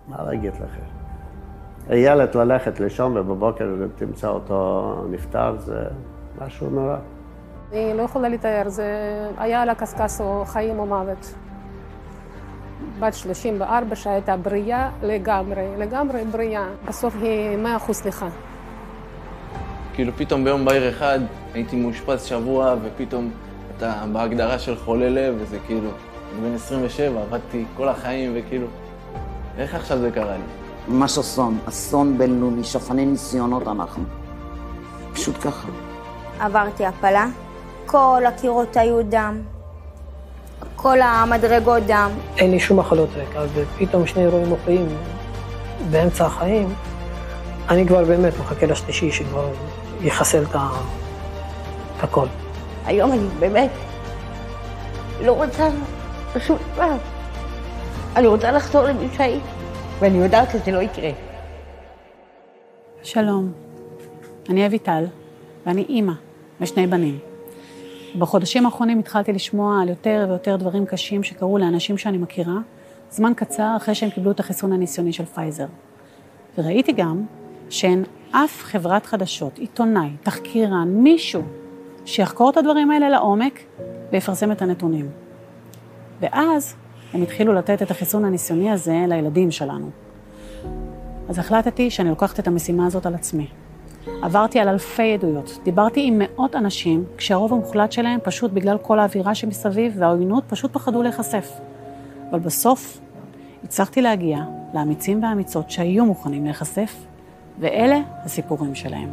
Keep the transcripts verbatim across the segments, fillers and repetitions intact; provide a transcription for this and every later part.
מה להגיד לכם? הילד ללכת לישון ובבוקר תמצא אותו נפטר, זה משהו נורא. אני לא יכולה לתאר, זה היה על הקשקש או חיים או מוות. בת שלושים וארבע שהייתה בריאה לגמרי, לגמרי בריאה. בסוף היא מאה אחוז סליחה. כאילו פתאום ביום בהיר אחד הייתי מאושפז שבוע, ופתאום אתה בהגדרה של חולה לב, וזה כאילו, בן עשרים ושבע, עבדתי כל החיים, וכאילו, איך עכשיו זה קרה לי? ממש אסון, אסון בינלאומי, שפני ניסיונות אנחנו. פשוט ככה. עברתי הפלה, כל הקירות היו דם, כל המדרגות דם. אין לי שום מחלות רקע, ופתאום שני אירועים מוחיים באמצע החיים, אני כבר באמת מחכה לשלישי שכבר יחסל את הכל. היום אני באמת לא רוצה שום דבר. אני רוצה לחזור למי שהייתי, ואני יודעת שזה לא יקרה. שלום, אני אביטל, ואני אימא לשני בנים. בחודשים האחרונים התחלתי לשמוע על יותר ויותר דברים קשים שקרו לאנשים שאני מכירה, זמן קצר אחרי שהם קיבלו את החיסון הניסיוני של פייזר. וראיתי גם שאין אף חברת חדשות, עיתונאי, תחקירן, מישהו שיחקור את הדברים האלה לעומק ויפרסם את הנתונים. ואז הם התחילו לתת את החיסון הניסיוני הזה לילדים שלנו. אז החלטתי שאני לוקחת את המשימה הזאת על עצמי. עברתי על אלפי עדויות, דיברתי עם מאות אנשים, כשהרוב המוחלט שלהם פשוט בגלל כל האווירה שמסביב והעוינות פשוט פחדו להיחשף. אבל בסוף הצלחתי להגיע לאמיצים והאמיצות שהיו מוכנים להיחשף, ואלה הסיפורים שלהם.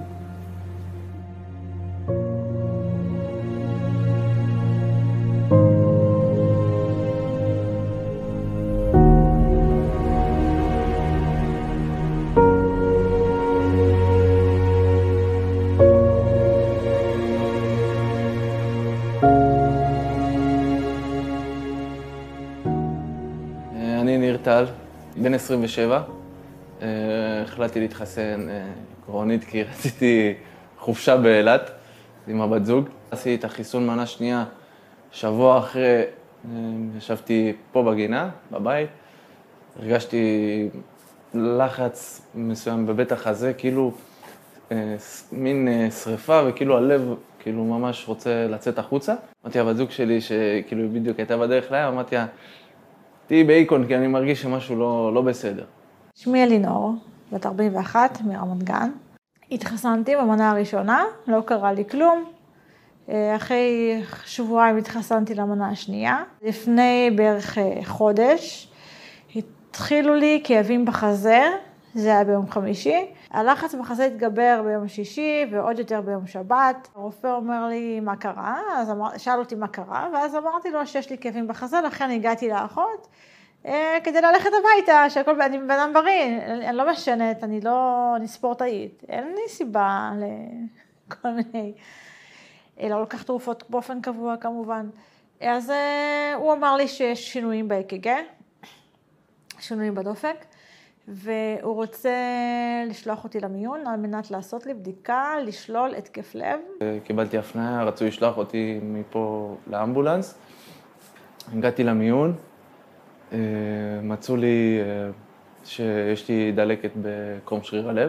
אני ניר טל, בן עשרים ושבע. החלטתי להתחסן קורונית כי רציתי חופשה באילת עם הבת זוג. עשיתי את החיסון מנה שנייה שבוע אחרי, ישבתי פה בגינה, בבית. הרגשתי לחץ מסוים בבית החזה, כאילו מין שריפה וכאילו הלב כאילו ממש רוצה לצאת החוצה. אמרתי הבת זוג שלי שכאילו בדיוק הייתה בדרך לים, אמרתי לה, תהי באיקון כי אני מרגיש שמשהו לא, לא בסדר. שמי אלינור, בת ארבעים ואחת, מרמת גן. התחסנתי במנה הראשונה, לא קרה לי כלום. אחרי שבועיים התחסנתי למנה השנייה. לפני בערך חודש התחילו לי כאבים בחזה, זה היה ביום חמישי. הלחץ בחזה התגבר ביום שישי ועוד יותר ביום שבת. הרופא אומר לי מה קרה, אז אמר, שאל אותי מה קרה, ואז אמרתי לו שיש לי כאבים בחזה, לכן הגעתי לאחות. כדי ללכת הביתה, שהכל, אני בן אדם בריא, אני לא משנת, אני לא, אני ספורטאית, אין לי סיבה לכל מיני, לא לוקח תרופות באופן קבוע כמובן. אז הוא אמר לי שיש שינויים ב-אי קי גי, שינויים בדופק, והוא רוצה לשלוח אותי למיון על מנת לעשות לי בדיקה, לשלול התקף לב. קיבלתי הפניה, רצו לשלוח אותי מפה לאמבולנס, הגעתי למיון, מצאו לי שיש לי דלקת בקרום שריר הלב.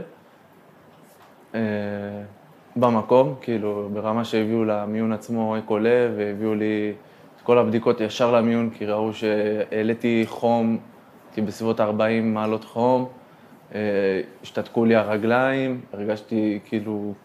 במקום, כאילו ברמה שהביאו למיון עצמו אקו לב, והביאו לי את כל הבדיקות ישר למיון, כי ראו שהעליתי חום, הייתי בסביבות ארבעים מעלות חום, השתתקו לי הרגליים, הרגשתי כאילו,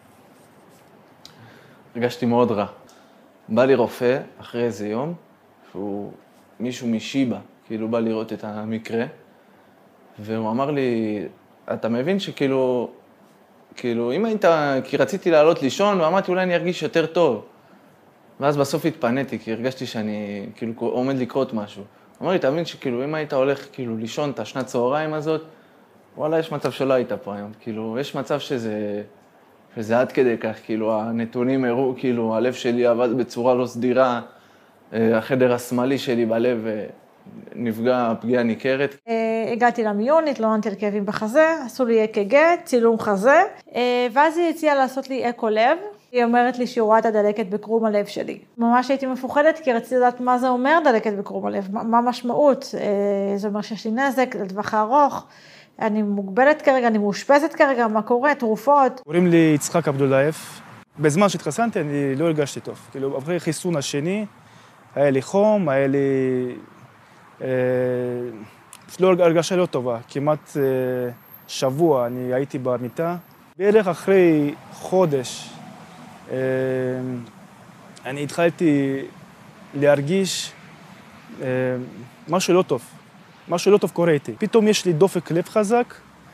הרגשתי מאוד רע. בא לי רופא אחרי איזה יום, שהוא מישהו משיבה, כאילו בא לראות את המקרה, והוא אמר לי, אתה מבין שכאילו, כאילו, אם היית, כי רציתי לעלות לישון, ואמרתי אולי אני ארגיש יותר טוב. ואז בסוף התפניתי, כי הרגשתי שאני, כאילו, עומד לקרות משהו. הוא אמר לי, תבין שכאילו, אם היית הולך, כאילו, לישון את השנת צהריים הזאת, וואלה, יש מצב שלא היית פה היום. כאילו, יש מצב שזה, שזה עד כדי כך, כאילו, הנתונים הראו, כאילו, הלב שלי עבד בצורה לא סדירה, החדר השמאלי שלי בלב נפגע פגיעה ניכרת. הגעתי למיון, התלוננתי על כאבים בחזה, עשו לי אי קי גי, צילום חזה, ואז היא הציעה לעשות לי אקו לב, היא אומרת לי שהיא רואה את הדלקת בקרום הלב שלי. ממש הייתי מפוחדת כי רציתי לדעת מה זה אומר דלקת בקרום הלב, מה המשמעות. זה אומר שיש לי נזק לטווח הארוך, אני מוגבלת כרגע, אני מאושפזת כרגע, מה קורה, תרופות. קוראים לי יצחק עבדולאייב. בזמן שהתחסנתי אני לא הרגשתי טוב. כאילו, אחרי חיסון השני, היה לי חום, היה לי... אה, לא הרגשה לא טובה, כמעט אה, שבוע אני הייתי במיטה. בערך אחרי חודש, אה, אני התחלתי להרגיש אה, משהו לא טוב. משהו לא טוב קורה איתי. פתאום יש לי דופק לב חזק,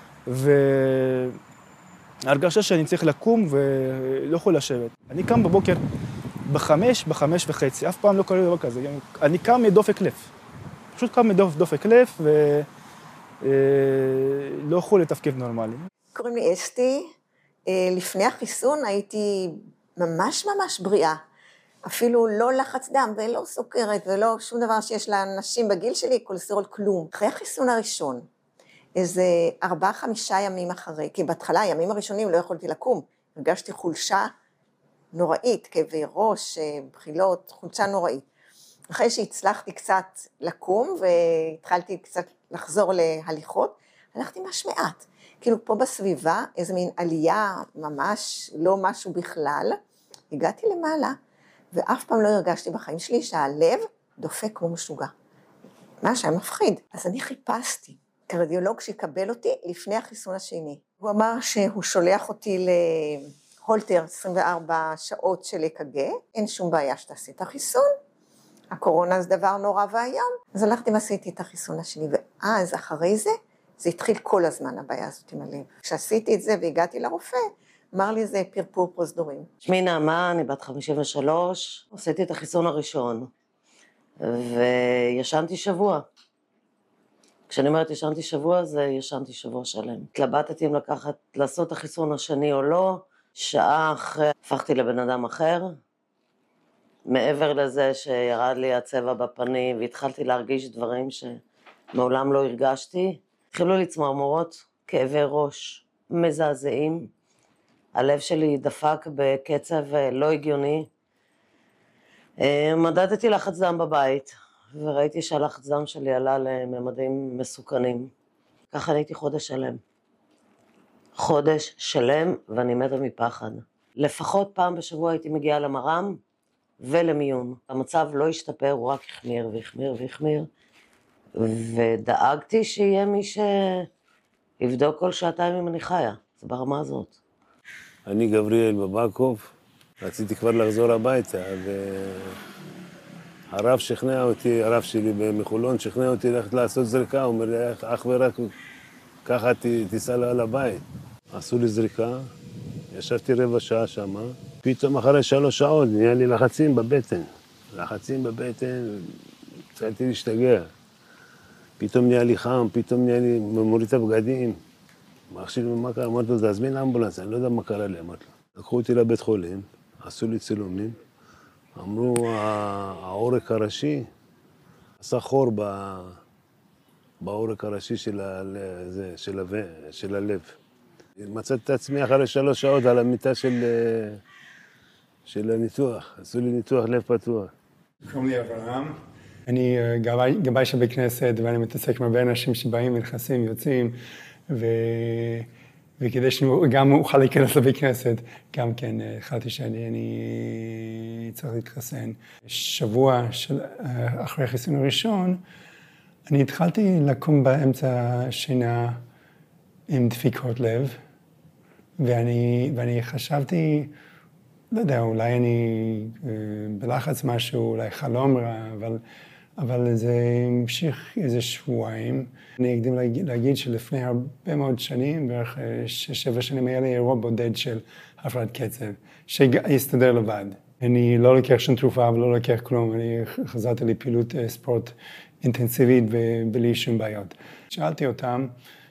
והרגשה שאני צריך לקום ולא יכול לשבת. אני קם בבוקר בחמש, בחמש וחצי, אף פעם לא קורה דבר כזה. אני קם מדופק לב. פשוט קם מדופק לב ולא יכול לתפקד נורמלי. קוראים לי אסתי. לפני החיסון הייתי ממש ממש בריאה. אפילו לא לחץ דם ולא סוכרת ולא שום דבר שיש לאנשים בגיל שלי, קולסטרול כלום. אחרי החיסון הראשון, איזה ארבעה חמישה ימים אחרי, כי בהתחלה הימים הראשונים לא יכולתי לקום, הרגשתי חולשה נוראית, כאבי ראש, בחילות, חולשה נוראית. אחרי שהצלחתי קצת לקום והתחלתי קצת לחזור להליכות, הלכתי ממש מעט. כאילו פה בסביבה, איזה מין עלייה ממש, לא משהו בכלל, הגעתי למעלה, ואף פעם לא הרגשתי בחיים שלי שהלב דופק כמו משוגע. מה שהיה מפחיד. אז אני חיפשתי קרדיולוג שיקבל אותי לפני החיסון השני. הוא אמר שהוא שולח אותי להולטר עשרים וארבע שעות של אק"ג, אין שום בעיה שתעשי את החיסון, הקורונה זה דבר נורא והיום, אז הלכתי ועשיתי את החיסון השני, ואז אחרי זה, זה התחיל כל הזמן הבעיה הזאת עם הלב. כשעשיתי את זה והגעתי לרופא, אמר לי זה פרפור פרוזדורים. שמי נעמה, אני בת חמישים ושלוש, עשיתי את החיסון הראשון, וישנתי שבוע. כשאני אומרת ישנתי שבוע, זה ישנתי שבוע שלם. התלבטתי אם לקחת, לעשות את החיסון השני או לא, שעה אחרי הפכתי לבן אדם אחר, מעבר לזה שירד לי הצבע בפנים, והתחלתי להרגיש דברים שמעולם לא הרגשתי, התחילו לי צמרמורות, כאבי ראש, מזעזעים, הלב שלי דפק בקצב לא הגיוני. מדדתי לחץ דם בבית, וראיתי שהלחץ דם שלי עלה לממדים מסוכנים. ככה הייתי חודש שלם. חודש שלם, ואני מתה מפחד. לפחות פעם בשבוע הייתי מגיעה למר"ם ולמיון. המצב לא השתפר, הוא רק החמיר והחמיר והחמיר. ודאגתי שיהיה מי שיבדוק כל שעתיים אם אני חיה. זה ברמה הזאת. אני גבריאל בבקוב, רציתי כבר לחזור הביתה, והרב שכנע אותי, הרב שלי במחולון שכנע אותי ללכת לעשות זריקה, הוא אומר לי, אך ורק ככה תיסע לה לבית. עשו לי זריקה, ישבתי רבע שעה שמה, פתאום אחרי שלוש שעות נהיה לי לחצים בבטן, לחצים בבטן, התחלתי להשתגע. פתאום נהיה לי חם, פתאום נהיה לי מוריד את הבגדים. מכשיר מה קרה, אמרתי לו, תזמין אמבולנס, אני לא יודע מה קרה לי, אמרתי לו. לקחו אותי לבית חולים, עשו לי צילומים, אמרו, העורק הראשי עשה חור בעורק הראשי של, זה, של, הלב, של הלב. מצאתי את עצמי אחרי שלוש שעות על המיטה של, של הניתוח, עשו לי ניתוח לב פתוח. קוראים לי אברהם. אני גבאי של בית כנסת, ואני מתעסק עם הרבה אנשים שבאים, נכנסים, יוצאים, ו... וכדי שגם אוכל להיכנס לבית כנסת, גם כן החלטתי שאני אני צריך להתחסן. שבוע של... אחרי החיסון הראשון, אני התחלתי לקום באמצע שינה עם דפיקות לב, ואני, ואני חשבתי, לא יודע, אולי אני בלחץ משהו, אולי חלום רע, אבל... אבל זה המשיך איזה שבועיים. אני אקדים להגיד, להגיד שלפני הרבה מאוד שנים, בערך שש, שבע שנים, היה לי אירוע בודד של הפרעת קצב, שהסתדר לבד. אני לא לקח שום תרופה ולא לקח כלום, אני חזרתי לפעילות ספורט אינטנסיבית בלי שום בעיות. שאלתי אותם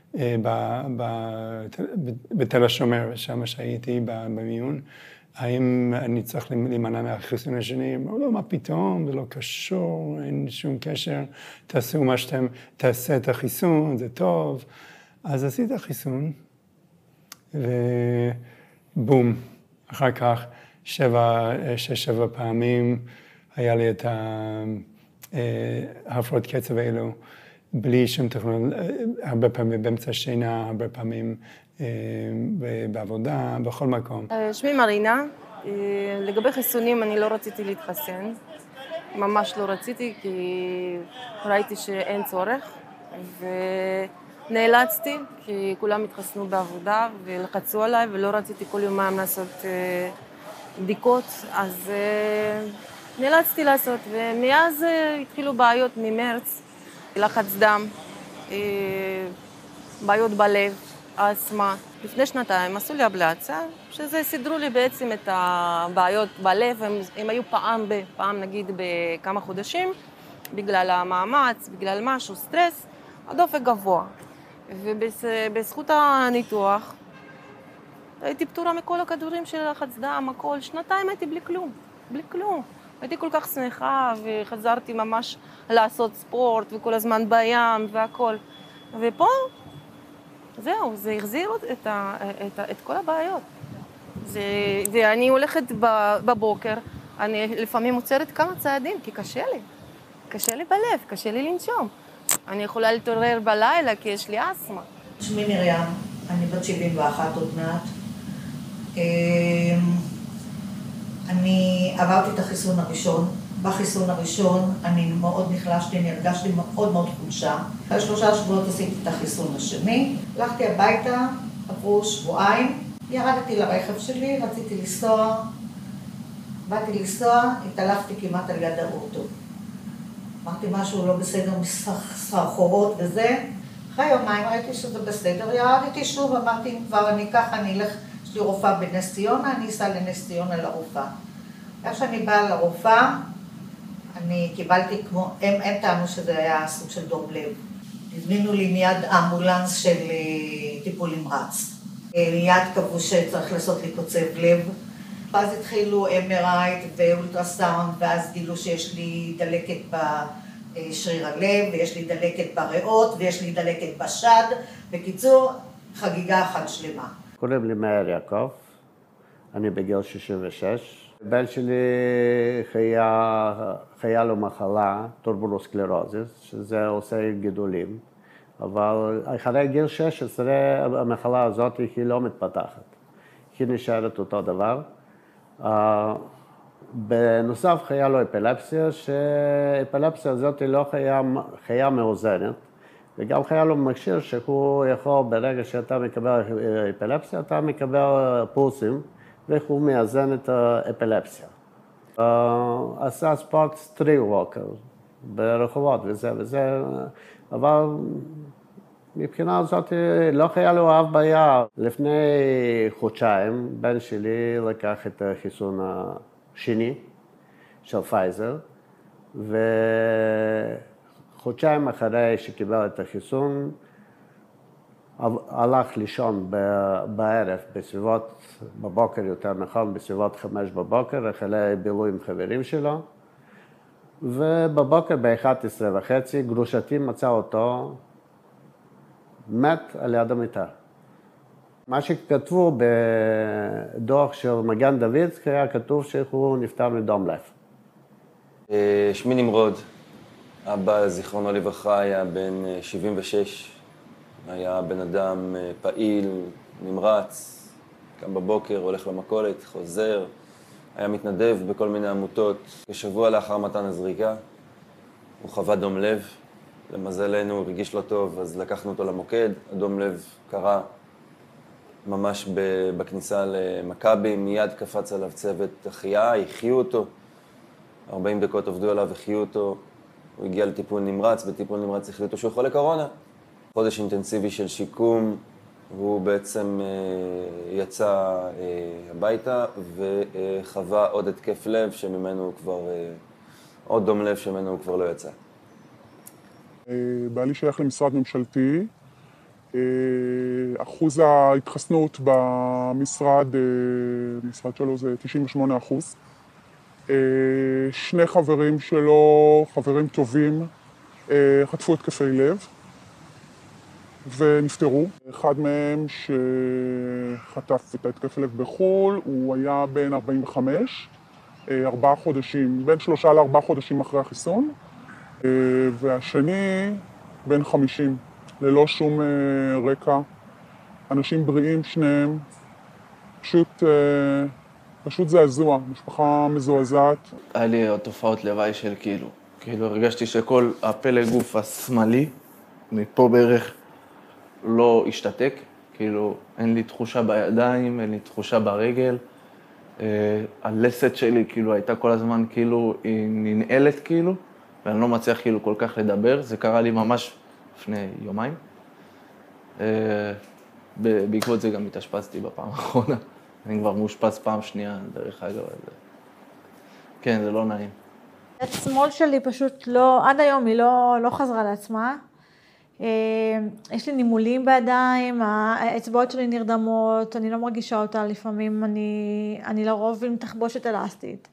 בתל השומר, שם שהייתי במיון, האם אני צריך להימנע מהחיסון השני? אמרו, לא, מה פתאום, זה לא קשור, אין שום קשר, תעשו מה שאתם, תעשה את החיסון, זה טוב. אז עשיתי את החיסון, ובום, אחר כך שבע, שש, שבע פעמים היה לי את ההפרעות קצב האלו, בלי שום טכנולוגיה, הרבה פעמים באמצע השינה, הרבה פעמים בעבודה, בכל מקום. שמי מרינה, לגבי חיסונים אני לא רציתי להתחסן, ממש לא רציתי כי ראיתי שאין צורך ונאלצתי כי כולם התחסנו בעבודה ולחצו עליי ולא רציתי כל יומיים לעשות בדיקות, אז נאלצתי לעשות ומאז התחילו בעיות ממרץ, לחץ דם, בעיות בלב, אסמה. לפני שנתיים עשו לי אבלציה, שזה סידרו לי בעצם את הבעיות בלב, הם, הם היו פעם, פעם נגיד בכמה חודשים, בגלל המאמץ, בגלל משהו, סטרס, הדופק גבוה. ובזכות הניתוח, הייתי פטורה מכל הכדורים של לחץ דם, הכל, שנתיים הייתי בלי כלום, בלי כלום. הייתי כל כך שמחה וחזרתי ממש לעשות ספורט וכל הזמן בים והכל. ופה, זהו, זה החזיר את, ה, את, ה, את כל הבעיות. זה, ואני הולכת בבוקר, אני לפעמים עוצרת כמה צעדים, כי קשה לי. קשה לי בלב, קשה לי לנשום. אני יכולה להתעורר בלילה כי יש לי אסמה. שמי מרים, אני בת שבעים ואחת עוד מעט. אני עברתי את החיסון הראשון. בחיסון הראשון אני מאוד נחלשתי, אני הרגשתי מאוד מאוד חולשה. אחרי שלושה שבועות עשיתי את החיסון השני. הלכתי הביתה, עברו שבועיים, ירדתי לרכב שלי, רציתי לנסוע. באתי לנסוע, התעלפתי כמעט על יד האוטו. אמרתי משהו לא בסדר, מסחרחורות וזה. אחרי יומיים ראיתי שזה בסדר, ירדתי שוב, אמרתי אם כבר אני ככה, אני אלך, יש לי רופאה בנס ציונה, אני אסע לנס ציונה לרופאה. איך שאני באה לרופאה, אני קיבלתי כמו, הם, הם טענו שזה היה סוג של דום לב. הזמינו לי מיד אמבולנס של טיפול נמרץ. מיד קבעו שצריך לעשות לי קוצב לב. ואז התחילו אם אר איי ואולטרסאונד, ואז גילו שיש לי דלקת בשריר הלב, ויש לי דלקת בריאות, ויש לי דלקת בשד. בקיצור, חגיגה אחת שלמה. קוראים לי מאיר יעקב, אני בגיל שישים ושש. בן שלי חיה, חיה לו מחלה, טורבולוסקלרוזיס, שזה עושה גידולים, אבל אחרי גיל שש עשרה המחלה הזאת היא לא מתפתחת, היא נשארת אותו דבר. Uh, בנוסף חיה לו אפילפסיה, שהאפילפסיה הזאת היא לא חיה, חיה מאוזנת, וגם חיה לו מכשיר שהוא יכול, ברגע שאתה מקבל אפילפסיה, אתה מקבל פולסים, ואיך הוא מאזן את האפילפסיה. Uh, עשה ספורט סטריט ווקר ברחובות וזה וזה, אבל מבחינה הזאת לא היה לו אף בעיה. לפני חודשיים בן שלי לקח את החיסון השני של פייזר, וחודשיים אחרי שקיבל את החיסון, הלך לישון בערב, בסביבות, בבוקר יותר נכון, בסביבות חמש בבוקר, אחרי בילוי עם חברים שלו, ובבוקר ב-אחת עשרה וחצי גרושתי מצא אותו מת על יד המיטה. מה שכתבו בדוח של מגן דוד, היה כתוב שהוא נפטר מדום לב. שמי נמרוד, אבא זיכרונו לברכה היה בן שבעים ושש, היה בן אדם פעיל, נמרץ, קם בבוקר, הולך למכולת, חוזר, היה מתנדב בכל מיני עמותות. כשבוע לאחר מתן הזריקה, הוא חווה דום לב. למזלנו, הוא הרגיש לא טוב, אז לקחנו אותו למוקד. הדום לב קרה ממש בכניסה למכבי, מיד קפץ עליו צוות החייאה, החיו אותו. ארבעים דקות עבדו עליו, החיו אותו. הוא הגיע לטיפול נמרץ, בטיפול נמרץ החליטו שהוא חולה קורונה. חודש אינטנסיבי של שיקום, הוא בעצם יצא הביתה וחווה עוד התקף לב שממנו הוא כבר, עוד דום לב שממנו הוא כבר לא יצא. בעלי שייך למשרד ממשלתי, אחוז ההתחסנות במשרד, המשרד שלו זה תשעים ושמונה אחוז. שני חברים שלו, חברים טובים, חטפו התקפי לב. ונפטרו. אחד מהם שחטף את ההתקף לב בחו"ל, הוא היה בן ארבעים וחמש, ארבעה חודשים, בין שלושה לארבעה חודשים אחרי החיסון, והשני בן חמישים, ללא שום רקע. אנשים בריאים שניהם, פשוט, פשוט זעזוע, משפחה מזועזעת. היה לי תופעות לוואי של כאילו, כאילו הרגשתי שכל הפלג גוף השמאלי, מפה בערך לא השתתק, כאילו אין לי תחושה בידיים, אין לי תחושה ברגל. הלסת שלי כאילו הייתה כל הזמן כאילו, היא ננעלת כאילו, ואני לא מצליח כאילו כל כך לדבר, זה קרה לי ממש לפני יומיים. בעקבות זה גם התאשפזתי בפעם האחרונה. אני כבר מאושפז פעם שנייה, דרך אגב. כן, זה לא נעים. את שמאל שלי פשוט לא, עד היום היא לא, לא חזרה לעצמה. יש לי נימולים בידיים, האצבעות שלי נרדמות, אני לא מרגישה אותה, לפעמים אני, אני לרוב עם תחבושת אלסטית.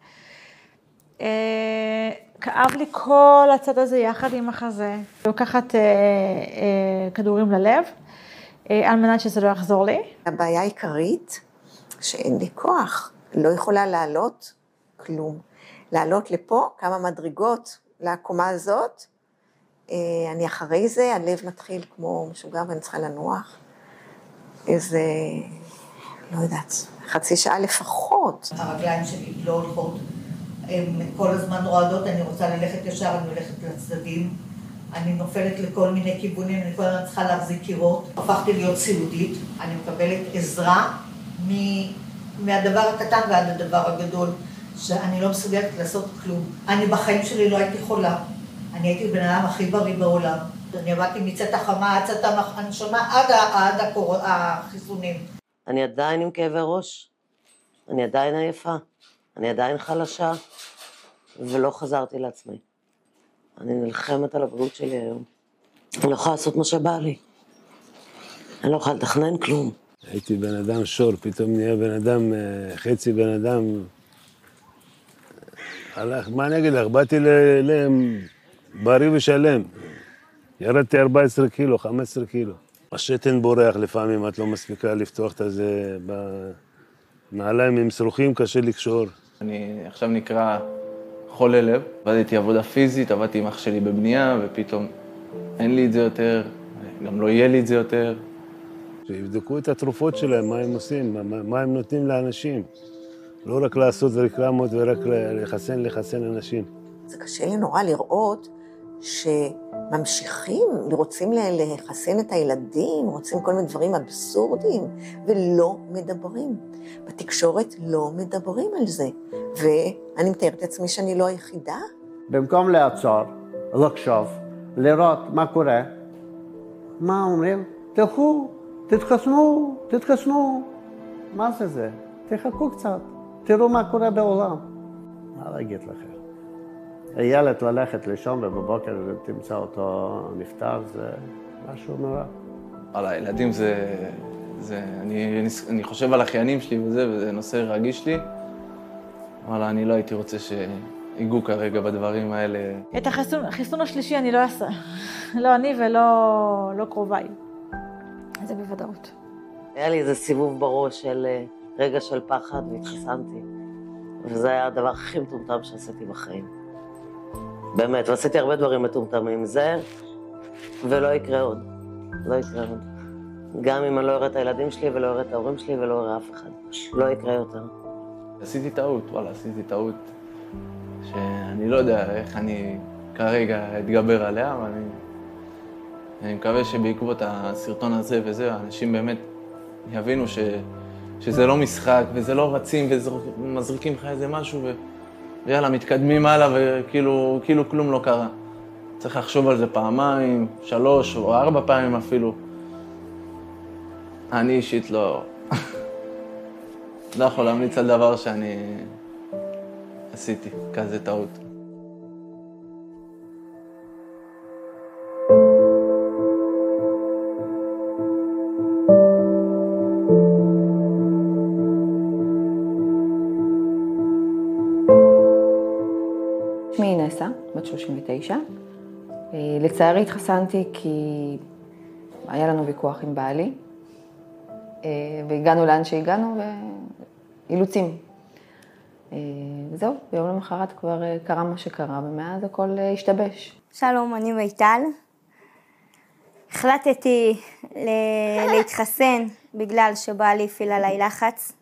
כאב לי כל הצד הזה יחד עם החזה, לוקחת כדורים ללב, על מנת שזה לא יחזור לי. הבעיה העיקרית, שאין לי כוח, לא יכולה לעלות כלום. לעלות לפה כמה מדרגות לקומה הזאת, אני אחרי זה, הלב מתחיל כמו משוגע ואני צריכה לנוח. איזה, לא יודעת, חצי שעה לפחות. הרגליים שלי לא הולכות, הן כל הזמן רועדות, אני רוצה ללכת ישר, אני הולכת לצדדים, אני נופלת לכל מיני כיוונים, אני כל הזמן צריכה להחזיק קירות. הפכתי להיות סיעודית, אני מקבלת עזרה מהדבר הקטן ועד הדבר הגדול, שאני לא מסוגלת לעשות כלום. אני בחיים שלי לא הייתי חולה. אני הייתי בן אדם הכי בריא בעולם. אני עבדתי מצאת החמה, עד צאת הנשמה, עד, עד הקור... החיסונים. אני עדיין עם כאבי ראש, אני עדיין עייפה, אני עדיין חלשה, ולא חזרתי לעצמי. אני נלחמת על הבריאות שלי היום. אני לא יכולה לעשות מה שבא לי. אני לא יכולה לתכנן כלום. הייתי בן אדם שור, פתאום נהיה בן אדם, חצי בן אדם. הלך, מה אני אגיד לך? באתי אליהם בריא ושלם. ירדתי ארבע עשרה קילו, חמש עשרה קילו. השתן בורח לפעמים, את לא מספיקה לפתוח את זה בנעליים עם שרוכים, קשה לקשור. אני עכשיו נקרא חולה לב. עבדתי עבודה פיזית, עבדתי עם אח שלי בבנייה, ופתאום אין לי את זה יותר, גם לא יהיה לי את זה יותר. שיבדקו את התרופות שלהם, מה הם עושים, מה, מה הם נותנים לאנשים. לא רק לעשות רקלמות ורק לחסן, לחסן אנשים. זה קשה לי נורא לראות שממשיכים, רוצים לחסן את הילדים, רוצים כל מיני דברים אבסורדיים, ולא מדברים. בתקשורת לא מדברים על זה, ואני מתארת את עצמי שאני לא היחידה. במקום לעצור, לחשוב, לראות מה קורה, מה אומרים? תלכו, תתחסנו, תתחסנו. מה זה זה? תחכו קצת, תראו מה קורה בעולם. מה להגיד לכם? הילד ללכת לישון ובבוקר תמצא אותו נפטר, זה משהו נורא. על הילדים זה, זה, אני, אני חושב על אחיינים שלי וזה, וזה נושא רגיש לי, אבל אני לא הייתי רוצה שיגעו כרגע בדברים האלה. את החיסון, החיסון השלישי אני לא אעשה, לא אני ולא לא קרוביי, זה בוודאות. היה לי איזה סיבוב בראש של רגע של פחד והתחסנתי, וזה היה הדבר הכי מטומטם שעשיתי בחיים. באמת, ועשיתי הרבה דברים מטומטמים, זה, ולא יקרה עוד, לא יקרה עוד. גם אם אני לא אראה את הילדים שלי ולא אראה את ההורים שלי ולא אראה אף אחד, לא יקרה יותר. עשיתי טעות, וואלה, עשיתי טעות, שאני לא יודע איך אני כרגע אתגבר עליה, אבל אני, אני מקווה שבעקבות הסרטון הזה וזה, האנשים באמת יבינו ש, שזה לא משחק וזה לא רצים ומזריקים לך איזה משהו ו... ויאללה, מתקדמים הלאה וכאילו כאילו כלום לא קרה. צריך לחשוב על זה פעמיים, שלוש או ארבע פעמים אפילו. אני אישית לא... לא יכול להמליץ על דבר שאני עשיתי, כזה טעות. שמי נסה, בת שלושים ותשע. לצערי התחסנתי כי היה לנו ויכוח עם בעלי, והגענו לאן שהגענו, ואילוצים. וזהו, ביום למחרת כבר קרה מה שקרה, ומאז הכל השתבש. שלום, אני מיטל. החלטתי להתחסן בגלל שבעלי הפעיל עליי לחץ.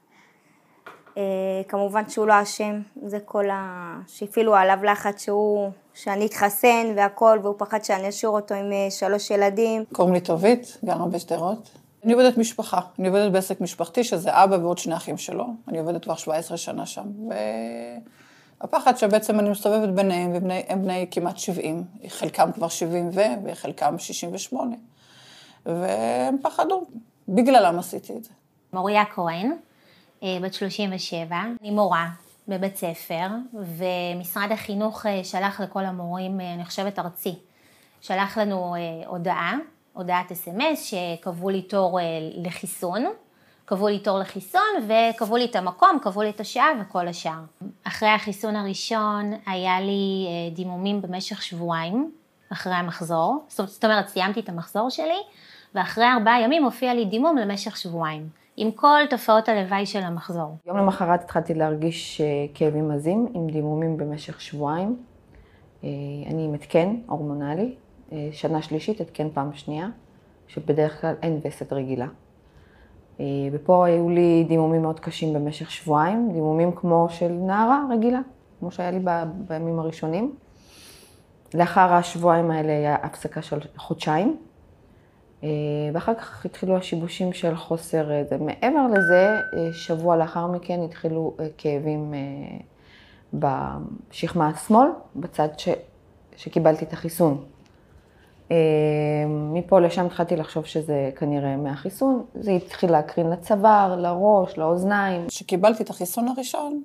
כמובן שהוא לא אשם, זה כל ה... שהפעילו עליו לחץ שהוא, שאני אתחסן והכל, והוא פחד שאני אשאיר אותו עם שלוש ילדים. קוראים לי טובית, גרה בשדרות. אני עובדת משפחה, אני עובדת בעסק משפחתי, שזה אבא ועוד שני אחים שלו. אני עובדת כבר שבע עשרה שנה שם. והפחד שבעצם אני מסתובבת ביניהם, והם בני כמעט שבעים, חלקם כבר שבעים ו, וחלקם שישים ושמונה. והם פחדו, בגללם עשיתי את זה. מוריה כהן, בת שלושים ושבע, אני מורה בבית ספר, ומשרד החינוך שלח לכל המורים, אני חושבת ארצי, שלח לנו הודעה, הודעת אס אם אס, שקבעו לי תור לחיסון, קבעו לי תור לחיסון, וקבעו לי את המקום, קבעו לי את השעה וכל השאר. אחרי החיסון הראשון היה לי דימומים במשך שבועיים, אחרי המחזור, זאת אומרת, סיימתי את המחזור שלי, ואחרי ארבעה ימים הופיע לי דימום למשך שבועיים, עם כל תופעות הלוואי של המחזור. יום למחרת התחלתי להרגיש כאבים עזים, עם דימומים במשך שבועיים. אני עם התקן הורמונלי, שנה שלישית, התקן פעם שנייה, שבדרך כלל אין וסת רגילה. ופה היו לי דימומים מאוד קשים במשך שבועיים, דימומים כמו של נערה רגילה, כמו שהיה לי בימים הראשונים. לאחר השבועיים האלה היה הפסקה של חודשיים, ואחר כך התחילו השיבושים של חוסר זה. מעבר לזה, שבוע לאחר מכן התחילו כאבים בשכמה השמאל, בצד ש... שקיבלתי את החיסון. מפה לשם התחלתי לחשוב שזה כנראה מהחיסון, זה התחיל להקרין לצוואר, לראש, לאוזניים. כשקיבלתי את החיסון הראשון,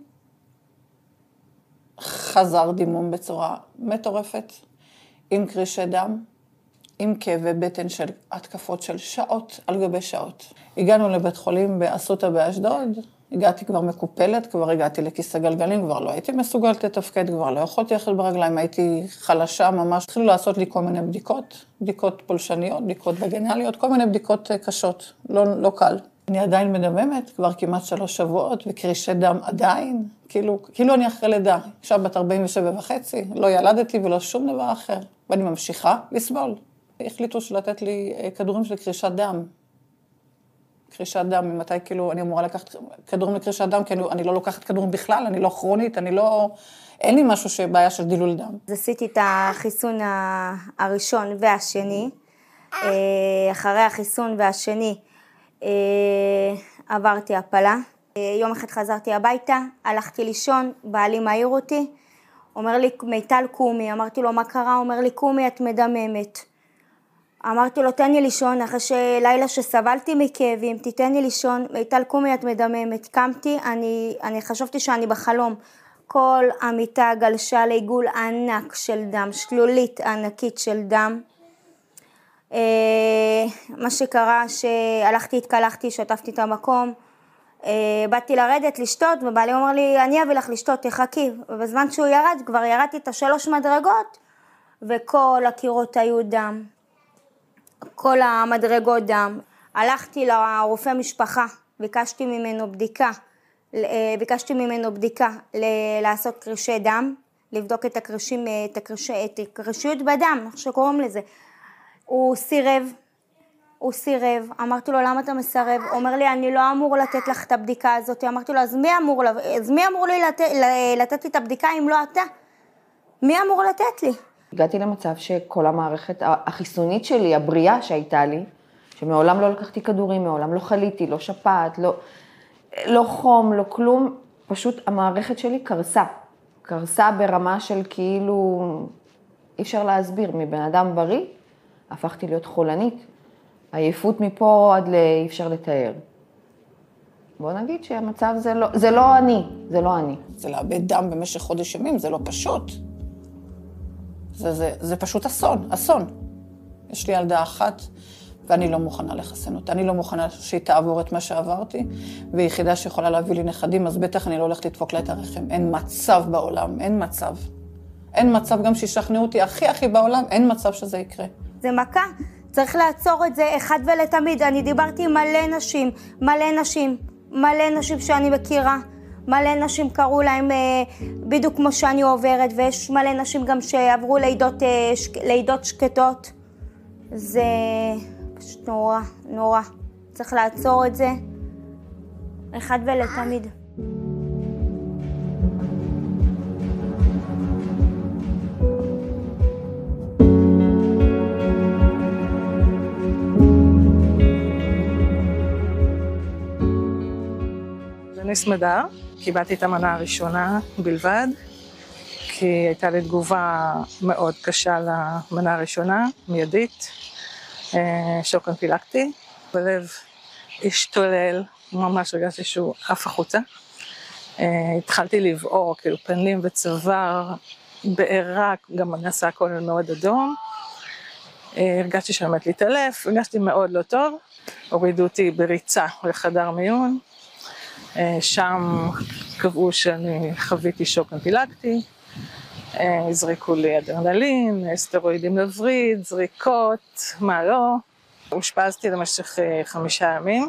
חזר דימום בצורה מטורפת, עם קרישי דם, עם כאבי בטן של התקפות של שעות על גבי שעות. הגענו לבית חולים באסותא באשדוד, הגעתי כבר מקופלת, כבר הגעתי לכיסא גלגלים, כבר לא הייתי מסוגלת לתפקד, כבר לא יכולתי ללכת ברגליים, הייתי חלשה ממש. התחילו לעשות לי כל מיני בדיקות, בדיקות פולשניות, בדיקות וגנליות, כל מיני בדיקות קשות, לא, לא קל. אני עדיין מדממת, כבר כמעט שלוש שבועות, וקרישי דם עדיין, כאילו, כאילו אני אחרי לידה. עכשיו בת ארבעים ושבע וחצי, לא ילדתי ולא שום דבר אחר, ואני ממשיכה לסבול. החליטו שלתת לי כדורים של קרישת דם. קרישת דם, ממתי כאילו אני אמורה לקחת כדורים לקרישת דם, כי אני, אני לא לוקחת כדורים בכלל, אני לא כרונית, אני לא, אין לי משהו שבעיה של דילול דם. אז עשיתי את החיסון הראשון והשני, אחרי החיסון והשני עברתי הפלה. יום אחד חזרתי הביתה, הלכתי לישון, בעלי מעיר אותי, אומר לי, מיטל קומי, אמרתי לו, מה קרה? אומר לי, קומי, את מדממת. אמרתי לו, תן לי לישון, אחרי שלילה שסבלתי מכאבים, תתן לי לישון, מיטל קומי, את מדממת. קמתי, אני, אני חשבתי שאני בחלום. כל המיטה גלשה לעיגול ענק של דם, שלולית ענקית של דם. מה שקרה, שהלכתי, התקלחתי, שטפתי את המקום, באתי לרדת, לשתות, ובעלי אומר לי, אני אביא לך לשתות, תחכי. ובזמן שהוא ירד, כבר ירדתי את השלוש מדרגות, וכל הקירות היו דם. כל המדרגות דם. הלכתי לרופא משפחה, ביקשתי ממנו בדיקה, ביקשתי ממנו בדיקה לעשות קרישי דם, לבדוק את הקרישים, את הקרישי, את הקרישיות בדם, איך שקוראים לזה. הוא סירב, הוא סירב, אמרתי לו, למה אתה מסרב? הוא אומר לי, אני לא אמור לתת לך את הבדיקה הזאת. אמרתי לו, אז מי אמור, אז מי אמור לי לתת, לתת לי את הבדיקה אם לא אתה? מי אמור לתת לי? הגעתי למצב שכל המערכת החיסונית שלי, הבריאה שהייתה לי, שמעולם לא לקחתי כדורים, מעולם לא חליתי, לא שפעת, לא, לא חום, לא כלום, פשוט המערכת שלי קרסה. קרסה ברמה של כאילו, אי אפשר להסביר, מבן אדם בריא, הפכתי להיות חולנית. עייפות מפה עד לאי אפשר לתאר. בוא נגיד שהמצב זה לא, זה לא אני, זה לא אני. זה לאבד דם במשך חודש ימים, זה לא פשוט. זה, זה, זה פשוט אסון, אסון. יש לי ילדה אחת, ואני לא מוכנה לחסן אותה. אני לא מוכנה שהיא תעבור את מה שעברתי, ויחידה שיכולה להביא לי נכדים, אז בטח אני לא הולכת לדפוק לה את הרחם. אין מצב בעולם, אין מצב. אין מצב גם שישכנעו אותי הכי הכי בעולם, אין מצב שזה יקרה. זה מכה, צריך לעצור את זה אחד ולתמיד. אני דיברתי עם מלא נשים, מלא נשים, מלא נשים שאני מכירה. מלא נשים קראו להם אה, בדיוק כמו שאני עוברת, ויש מלא נשים גם שעברו לידות, אה, שק, לידות שקטות. זה פשוט נורא, נורא. צריך לעצור את זה אחד ולתמיד. אני סמדר, קיבלתי את המנה הראשונה בלבד, כי הייתה לי תגובה מאוד קשה למנה הראשונה, מיידית, שוק אנפילקטי, בלב השתולל, ממש הרגשתי שהוא עף החוצה. התחלתי לבעור, כאילו פנים וצוואר, בעירה, גם נעשה הכל מאוד אדום. הרגשתי שעמד להתעלף, הרגשתי מאוד לא טוב, הורידו אותי בריצה לחדר מיון, שם קבעו שאני חוויתי שוק אנפילקטי, הזריקו לי אדרנלין, סטרואידים לווריד, זריקות, מה לא. אושפזתי למשך חמישה ימים,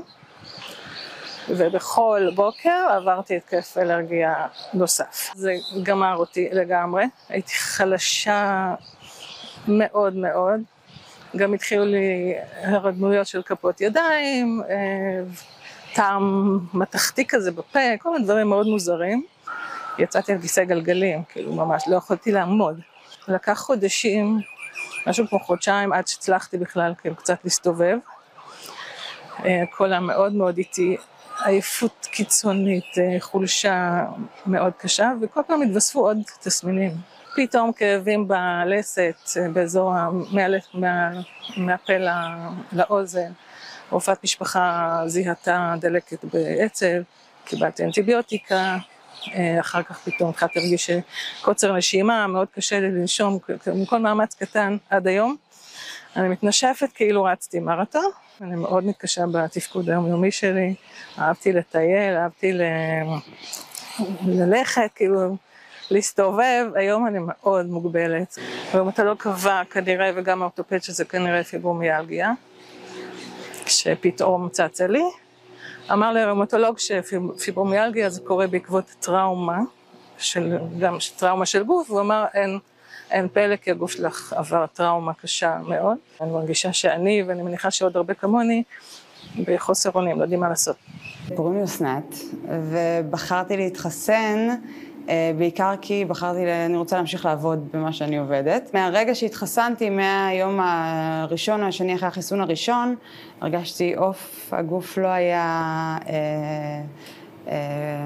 ובכל בוקר עברתי התקף אלרגיה נוסף. זה גמר אותי לגמרי, הייתי חלשה מאוד מאוד, גם התחילו לי הרדמויות של כפות ידיים, טעם מתכתי כזה בפה, כל מיני דברים מאוד מוזרים. יצאתי על כיסא גלגלים, כאילו ממש לא יכולתי לעמוד. לקח חודשים, משהו כמו חודשיים, עד שהצלחתי בכלל כאילו קצת להסתובב. הכל היה מאוד מאוד איטי, עייפות קיצונית, חולשה מאוד קשה, וכל פעם התווספו עוד תסמינים. פתאום כאבים בלסת, באזור מהפה לאוזן. רופאת משפחה זיהתה דלקת בעצב, קיבלתי אנטיביוטיקה, אחר כך פתאום התחלתי להרגיש קוצר נשימה, מאוד קשה לי לנשום, מכל מאמץ קטן עד היום. אני מתנשפת כאילו רצתי מרתון, אני מאוד מתקשה בתפקוד היומיומי שלי, אהבתי לטייל, אהבתי ל... ללכת, כאילו להסתובב, היום אני מאוד מוגבלת. היום אתה לא קבע כנראה, וגם האורתופד שזה כנראה פיברומיאלגיה, שפתאום צצה לי. אמר לי הראומטולוג שפיברומיאלגיה זה קורה בעקבות טראומה, של, גם טראומה של גוף, הוא אמר אין, אין פלא כי הגוף שלך עבר טראומה קשה מאוד. אני מרגישה שאני, ואני מניחה שעוד הרבה כמוני, בחוסר אונים, לא יודעים מה לעשות. קוראים לי אסנת, ובחרתי להתחסן, בעיקר כי בחרתי, אני רוצה להמשיך לעבוד במה שאני עובדת. מהרגע שהתחסנתי, מהיום הראשון או השני אחרי החיסון הראשון, הרגשתי אוף, הגוף לא היה, אה, אה,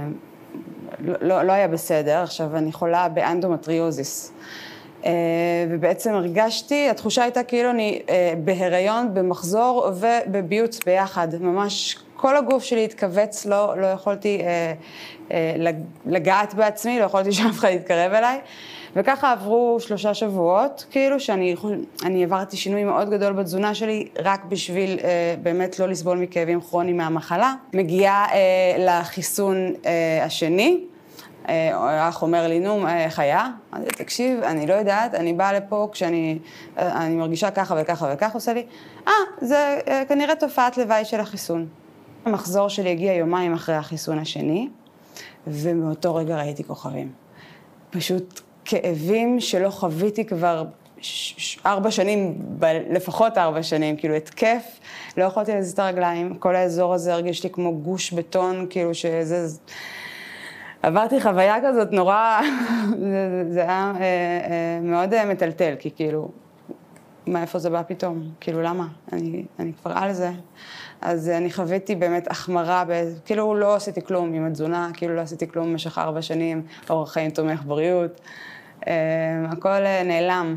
לא, לא היה בסדר. עכשיו אני חולה באנדומטריוזיס. אה, ובעצם הרגשתי, התחושה הייתה כאילו אני אה, בהיריון, במחזור ובביוץ ביחד. ממש כל הגוף שלי התכווץ, לא, לא יכולתי אה, אה, לגעת בעצמי, לא יכולתי שאף אחד יתקרב אליי. וככה עברו שלושה שבועות, כאילו שאני אני עברתי שינוי מאוד גדול בתזונה שלי, רק בשביל אה, באמת לא לסבול מכאבים כרוניים מהמחלה. מגיעה אה, לחיסון אה, השני, האח אומר לי, נו, איך היה? אז תקשיב, אני לא יודעת, אני באה לפה כשאני אני מרגישה ככה וככה וככה, עושה לי, אה, זה כנראה תופעת לוואי של החיסון. המחזור שלי הגיע יומיים אחרי החיסון השני, ומאותו רגע ראיתי כוכבים. פשוט כאבים שלא חוויתי כבר ארבע שנים, לפחות ארבע שנים, כאילו התקף, לא יכולתי להזיז את הרגליים, כל האזור הזה הרגיש לי כמו גוש בטון, כאילו שזה... עברתי חוויה כזאת נורא, זה, זה היה אה, אה, מאוד אה, מטלטל, כי כאילו, מאיפה זה בא פתאום? כאילו, למה? אני, אני כבר על זה. אז אני חוויתי באמת החמרה, ב, כאילו לא עשיתי כלום עם התזונה, כאילו לא עשיתי כלום במשך ארבע שנים, אורח חיים תומך בריאות. אה, הכל אה, נעלם,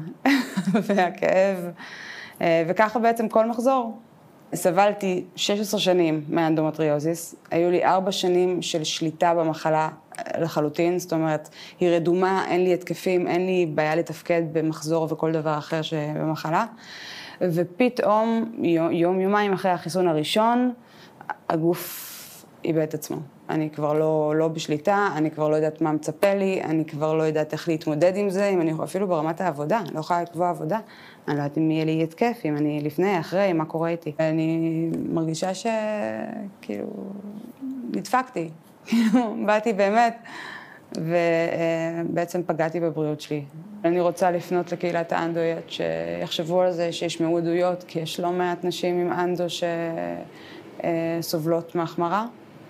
והכאב, אה, וככה בעצם כל מחזור. סבלתי שש עשרה שנים מהאנדומטריוזיס, היו לי ארבע שנים של שליטה במחלה לחלוטין, זאת אומרת, היא רדומה, אין לי התקפים, אין לי בעיה לתפקד במחזור וכל דבר אחר שבמחלה, ופתאום, יום, יומיים אחרי החיסון הראשון, הגוף איבד את עצמו. אני כבר לא, לא בשליטה, אני כבר לא יודעת מה מצפה לי, אני כבר לא יודעת איך להתמודד עם זה, אם אני אפילו ברמת העבודה, אני לא יכולה לקבוע עבודה, אני לא יודעת אם יהיה לי התקף, אם אני לפני, אחרי, מה קורה איתי. אני מרגישה שכאילו נדפקתי, כאילו באתי באמת, ובעצם פגעתי בבריאות שלי. אני רוצה לפנות לקהילת האנדואיות שיחשבו על זה, שישמעו עדויות, כי יש לא מעט נשים עם אנדו שסובלות מהחמרה,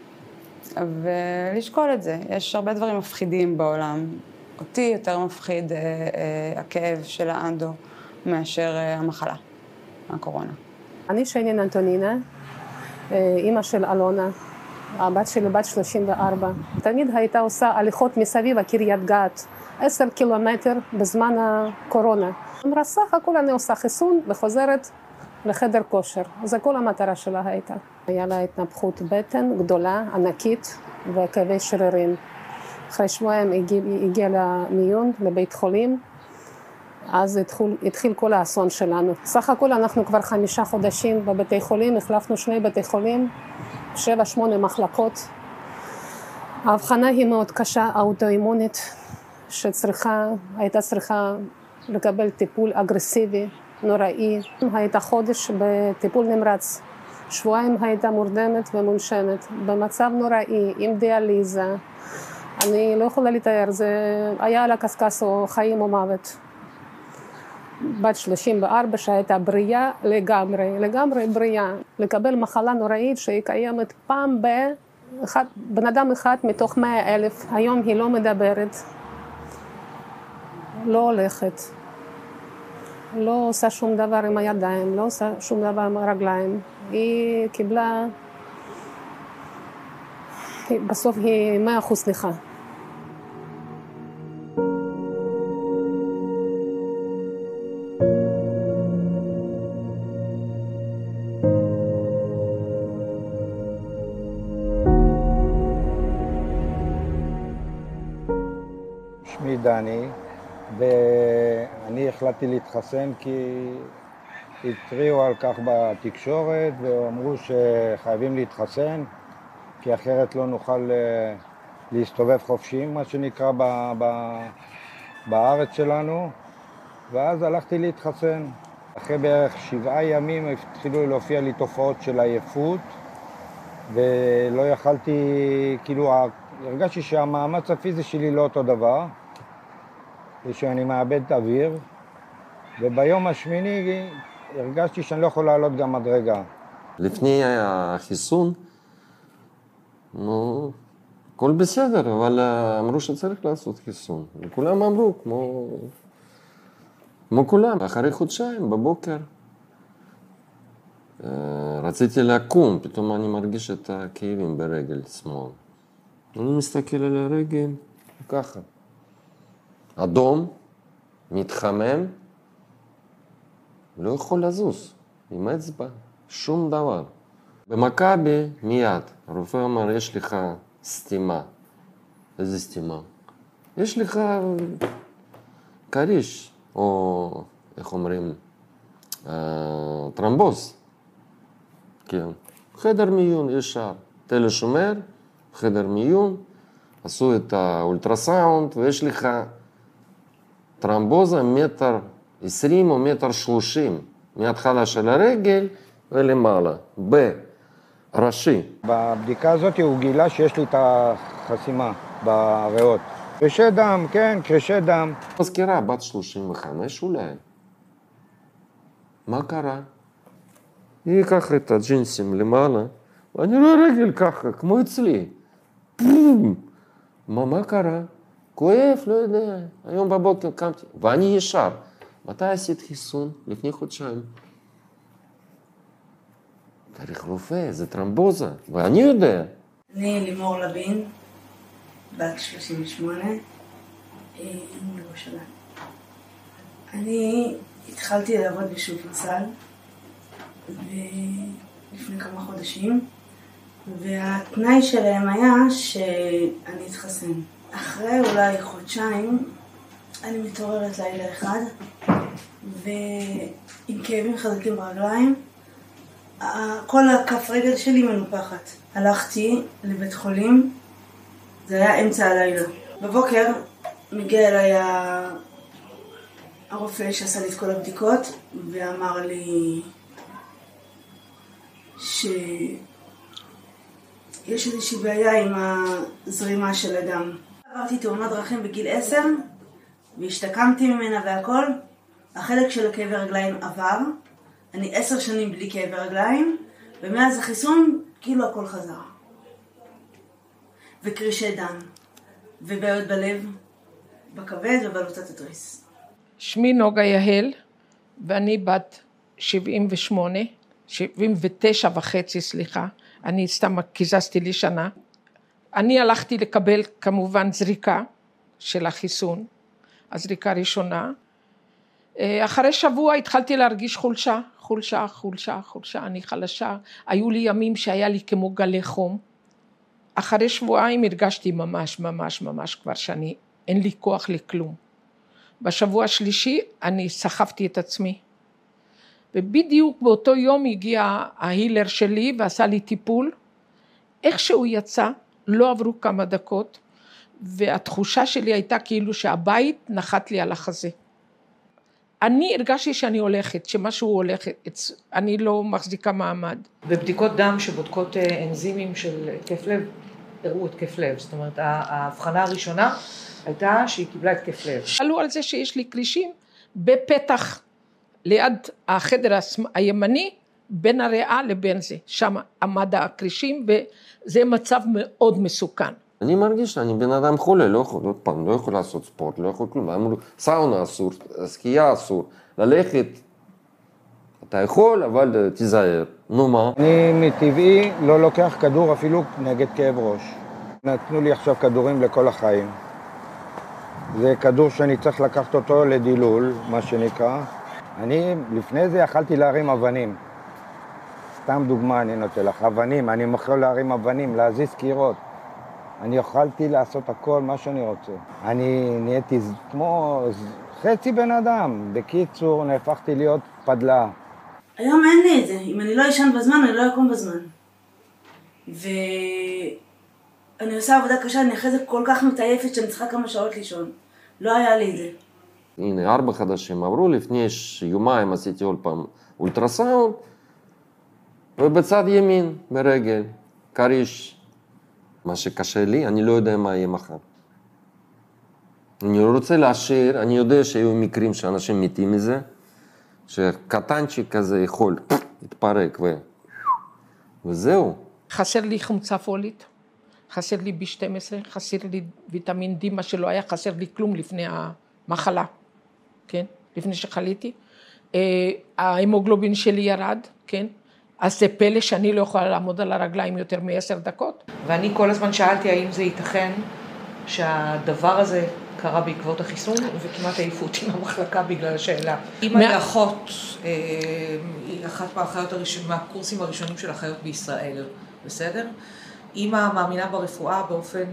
ולשקול את זה. יש הרבה דברים מפחידים בעולם. אותי יותר מפחיד הכאב של האנדו מאשר המחלה, הקורונה. אני שיינין אנטונינה, אימא של אלונה. הבת שלי בת שלושים וארבע. תמיד הייתה עושה הליכות מסביב הקריית גת, עשר קילומטר בזמן הקורונה. אמרה, סך הכל אני עושה חיסון וחוזרת לחדר כושר. זה כל המטרה שלה הייתה. היה לה התנפחות בטן גדולה, ענקית, וכאבי שרירים. אחרי שבועיים הגיע, הגיע למיון, לבית חולים, אז התחיל, התחיל כל האסון שלנו. סך הכל אנחנו כבר חמישה חודשים בבתי חולים, החלפנו שני בתי חולים, שבע, שמונה מחלקות. ההבחנה היא מאוד קשה, האוטואימונית, שצריכה, הייתה צריכה לקבל טיפול אגרסיבי, נוראי. הייתה חודש בטיפול נמרץ, שבועיים הייתה מורדמת ומונשמת, במצב נוראי, עם דיאליזה. אני לא יכולה לתאר, זה היה על הקשקש או חיים או מוות. בת שלושים וארבע שהייתה בריאה לגמרי, לגמרי בריאה. לקבל מחלה נוראית שהיא קיימת פעם ב... אחד, בן אדם אחד מתוך מאה אלף, היום היא לא מדברת, לא הולכת, לא עושה שום דבר עם הידיים, לא עושה שום דבר עם הרגליים. היא קיבלה, בסוף היא מאה אחוז סליחה. שמי דני, ואני החלטתי להתחסן כי התריעו על כך בתקשורת ואמרו שחייבים להתחסן כי אחרת לא נוכל להסתובב חופשיים, מה שנקרא ב- ב- בארץ שלנו, ואז הלכתי להתחסן. אחרי בערך שבעה ימים התחילו להופיע לי תופעות של עייפות ולא יכלתי, כאילו הרגשתי שהמאמץ הפיזי שלי לא אותו דבר ושאני מאבד אוויר, וביום השמיני הרגשתי שאני לא יכול לעלות גם מדרגה. לפני החיסון, נו, הכל בסדר, אבל אמרו שצריך לעשות חיסון. וכולם אמרו, כמו, כמו כולם. אחרי חודשיים, בבוקר, רציתי לקום, פתאום אני מרגיש את הכאבים ברגל שמאל. אני מסתכל על הרגל, ככה. אדום, מתחמם, לא יכול לזוז, עם אצבע, שום דבר. במכבי מיד, הרופא אמר, יש לך סתימה. איזה סתימה? יש לך קריש, או איך אומרים, טרמבוז. כן. חדר מיון ישר, תל השומר, חדר מיון, עשו את האולטרסאונד, ויש לך טרמבוזה מטר עשרים או מטר שלושים, מההתחלה של הרגל ולמעלה, בראשי. בבדיקה הזאת הוא גילה שיש לי את החסימה בריאות. קרישי דם, כן, קרישי דם. מזכירה, בת שלושים וחמש אולי. מה קרה? היא ככה את הג'ינסים למעלה, ואני רואה רגל ככה, כמו אצלי. מה, מה קרה? כואב, לא יודע. היום בבוקר קמתי, ואני ישר. מתי עשית חיסון? לפני חודשיים. צריך רופא, זה טרמבוזה, ואני יודע. אני לימור לוין, בת שלושים ושמונה, מירושלים. אני התחלתי לעבוד בשופרסל לפני כמה חודשים, והתנאי שלהם היה שאני אתחסן. אחרי אולי חודשיים אני מתעוררת לילה אחד ועם כאבים חזקים ברגליים כל הכף רגל שלי מנופחת. הלכתי לבית חולים, זה היה אמצע הלילה. בבוקר מגיע אליי הרופא שעשה לי את כל הבדיקות, ואמר לי שיש איזושהי בעיה עם הזרימה של הדם. עברתי תאונת דרכים בגיל עשר, והשתקמתי ממנה והכל. החלק של הכאבי רגליים עבר, אני עשר שנים בלי כאבי רגליים, ומאז החיסון כאילו הכל חזר. וקרישי דם, ובעיות בלב, בכבד ובלוטת התריס. שמי נוגה יהל, ואני בת שבעים ושמונה, שבעים ותשע וחצי, סליחה, אני סתם קיזזתי לי שנה. אני הלכתי לקבל כמובן זריקה של החיסון, הזריקה הראשונה. אחרי שבוע התחלתי להרגיש חולשה, חולשה, חולשה, חולשה, אני חלשה. היו לי ימים שהיה לי כמו גלי חום. אחרי שבועיים הרגשתי ממש, ממש, ממש כבר שאני, אין לי כוח לכלום. בשבוע השלישי אני סחבתי את עצמי. ובדיוק באותו יום הגיע ההילר שלי ועשה לי טיפול. איך שהוא יצא, לא עברו כמה דקות, והתחושה שלי הייתה כאילו שהבית נחת לי על החזה. אני הרגשתי שאני הולכת, שמשהו הולך, אני לא מחזיקה מעמד. בבדיקות דם שבודקות אנזימים של התקף לב, הראו התקף לב. זאת אומרת, ההבחנה הראשונה הייתה שהיא קיבלה התקף לב. עלו על זה שיש לי קרישים בפתח, ליד החדר הימני, בין הריאה לבין זה. שם עמד הקרישים, וזה מצב מאוד מסוכן. אני מרגיש שאני בן אדם חולה, לא יכול, עוד פעם, לא יכול לעשות ספורט, לא יכול כלום. אמרו, סאונה אסור, סקייה אסור, ללכת, אתה יכול, אבל תיזהר. נו מה? אני מטבעי לא לוקח כדור אפילו נגד כאב ראש. נתנו לי עכשיו כדורים לכל החיים. זה כדור שאני צריך לקחת אותו לדילול, מה שנקרא. אני לפני זה יכלתי להרים אבנים. סתם דוגמה אני נותן לך, אבנים, אני יכול להרים אבנים, להזיז קירות. אני יכולתי לעשות הכל מה שאני רוצה. אני נהייתי כמו חצי בן אדם. בקיצור, נהפכתי להיות פדלה. היום אין לי את זה. אם אני לא ישן בזמן, אני לא אקום בזמן. ואני עושה עבודה קשה, אני אחרי זה כל כך מתעייפת שאני צריכה כמה שעות לישון. לא היה לי את זה. הנה, ארבע חדשים עברו, לפני יומיים עשיתי עוד פעם אולטרסאונד, ובצד ימין, ברגל, קריש. מה שקשה לי, אני לא יודע מה יהיה מחר. אני לא רוצה להשאיר, אני יודע שהיו מקרים שאנשים מתים מזה, שקטנצ'יק כזה יכול להתפרק ו... וזהו. חסר לי חומצה פולית, חסר לי בי שתים עשרה, חסר לי ויטמין D, מה שלא היה חסר לי כלום לפני המחלה, כן? לפני שחליתי. ההמוגלובין שלי ירד, כן? אז זה פלא שאני לא יכולה לעמוד על הרגליים יותר מעשר דקות. ואני כל הזמן שאלתי האם זה ייתכן שהדבר הזה קרה בעקבות החיסון, וכמעט העיפו אותי מהמחלקה בגלל השאלה. אמא היא אחות, היא אחת מהאחיות הראשונים, מהקורסים הראשונים של אחיות בישראל, בסדר? אמא מאמינה ברפואה באופן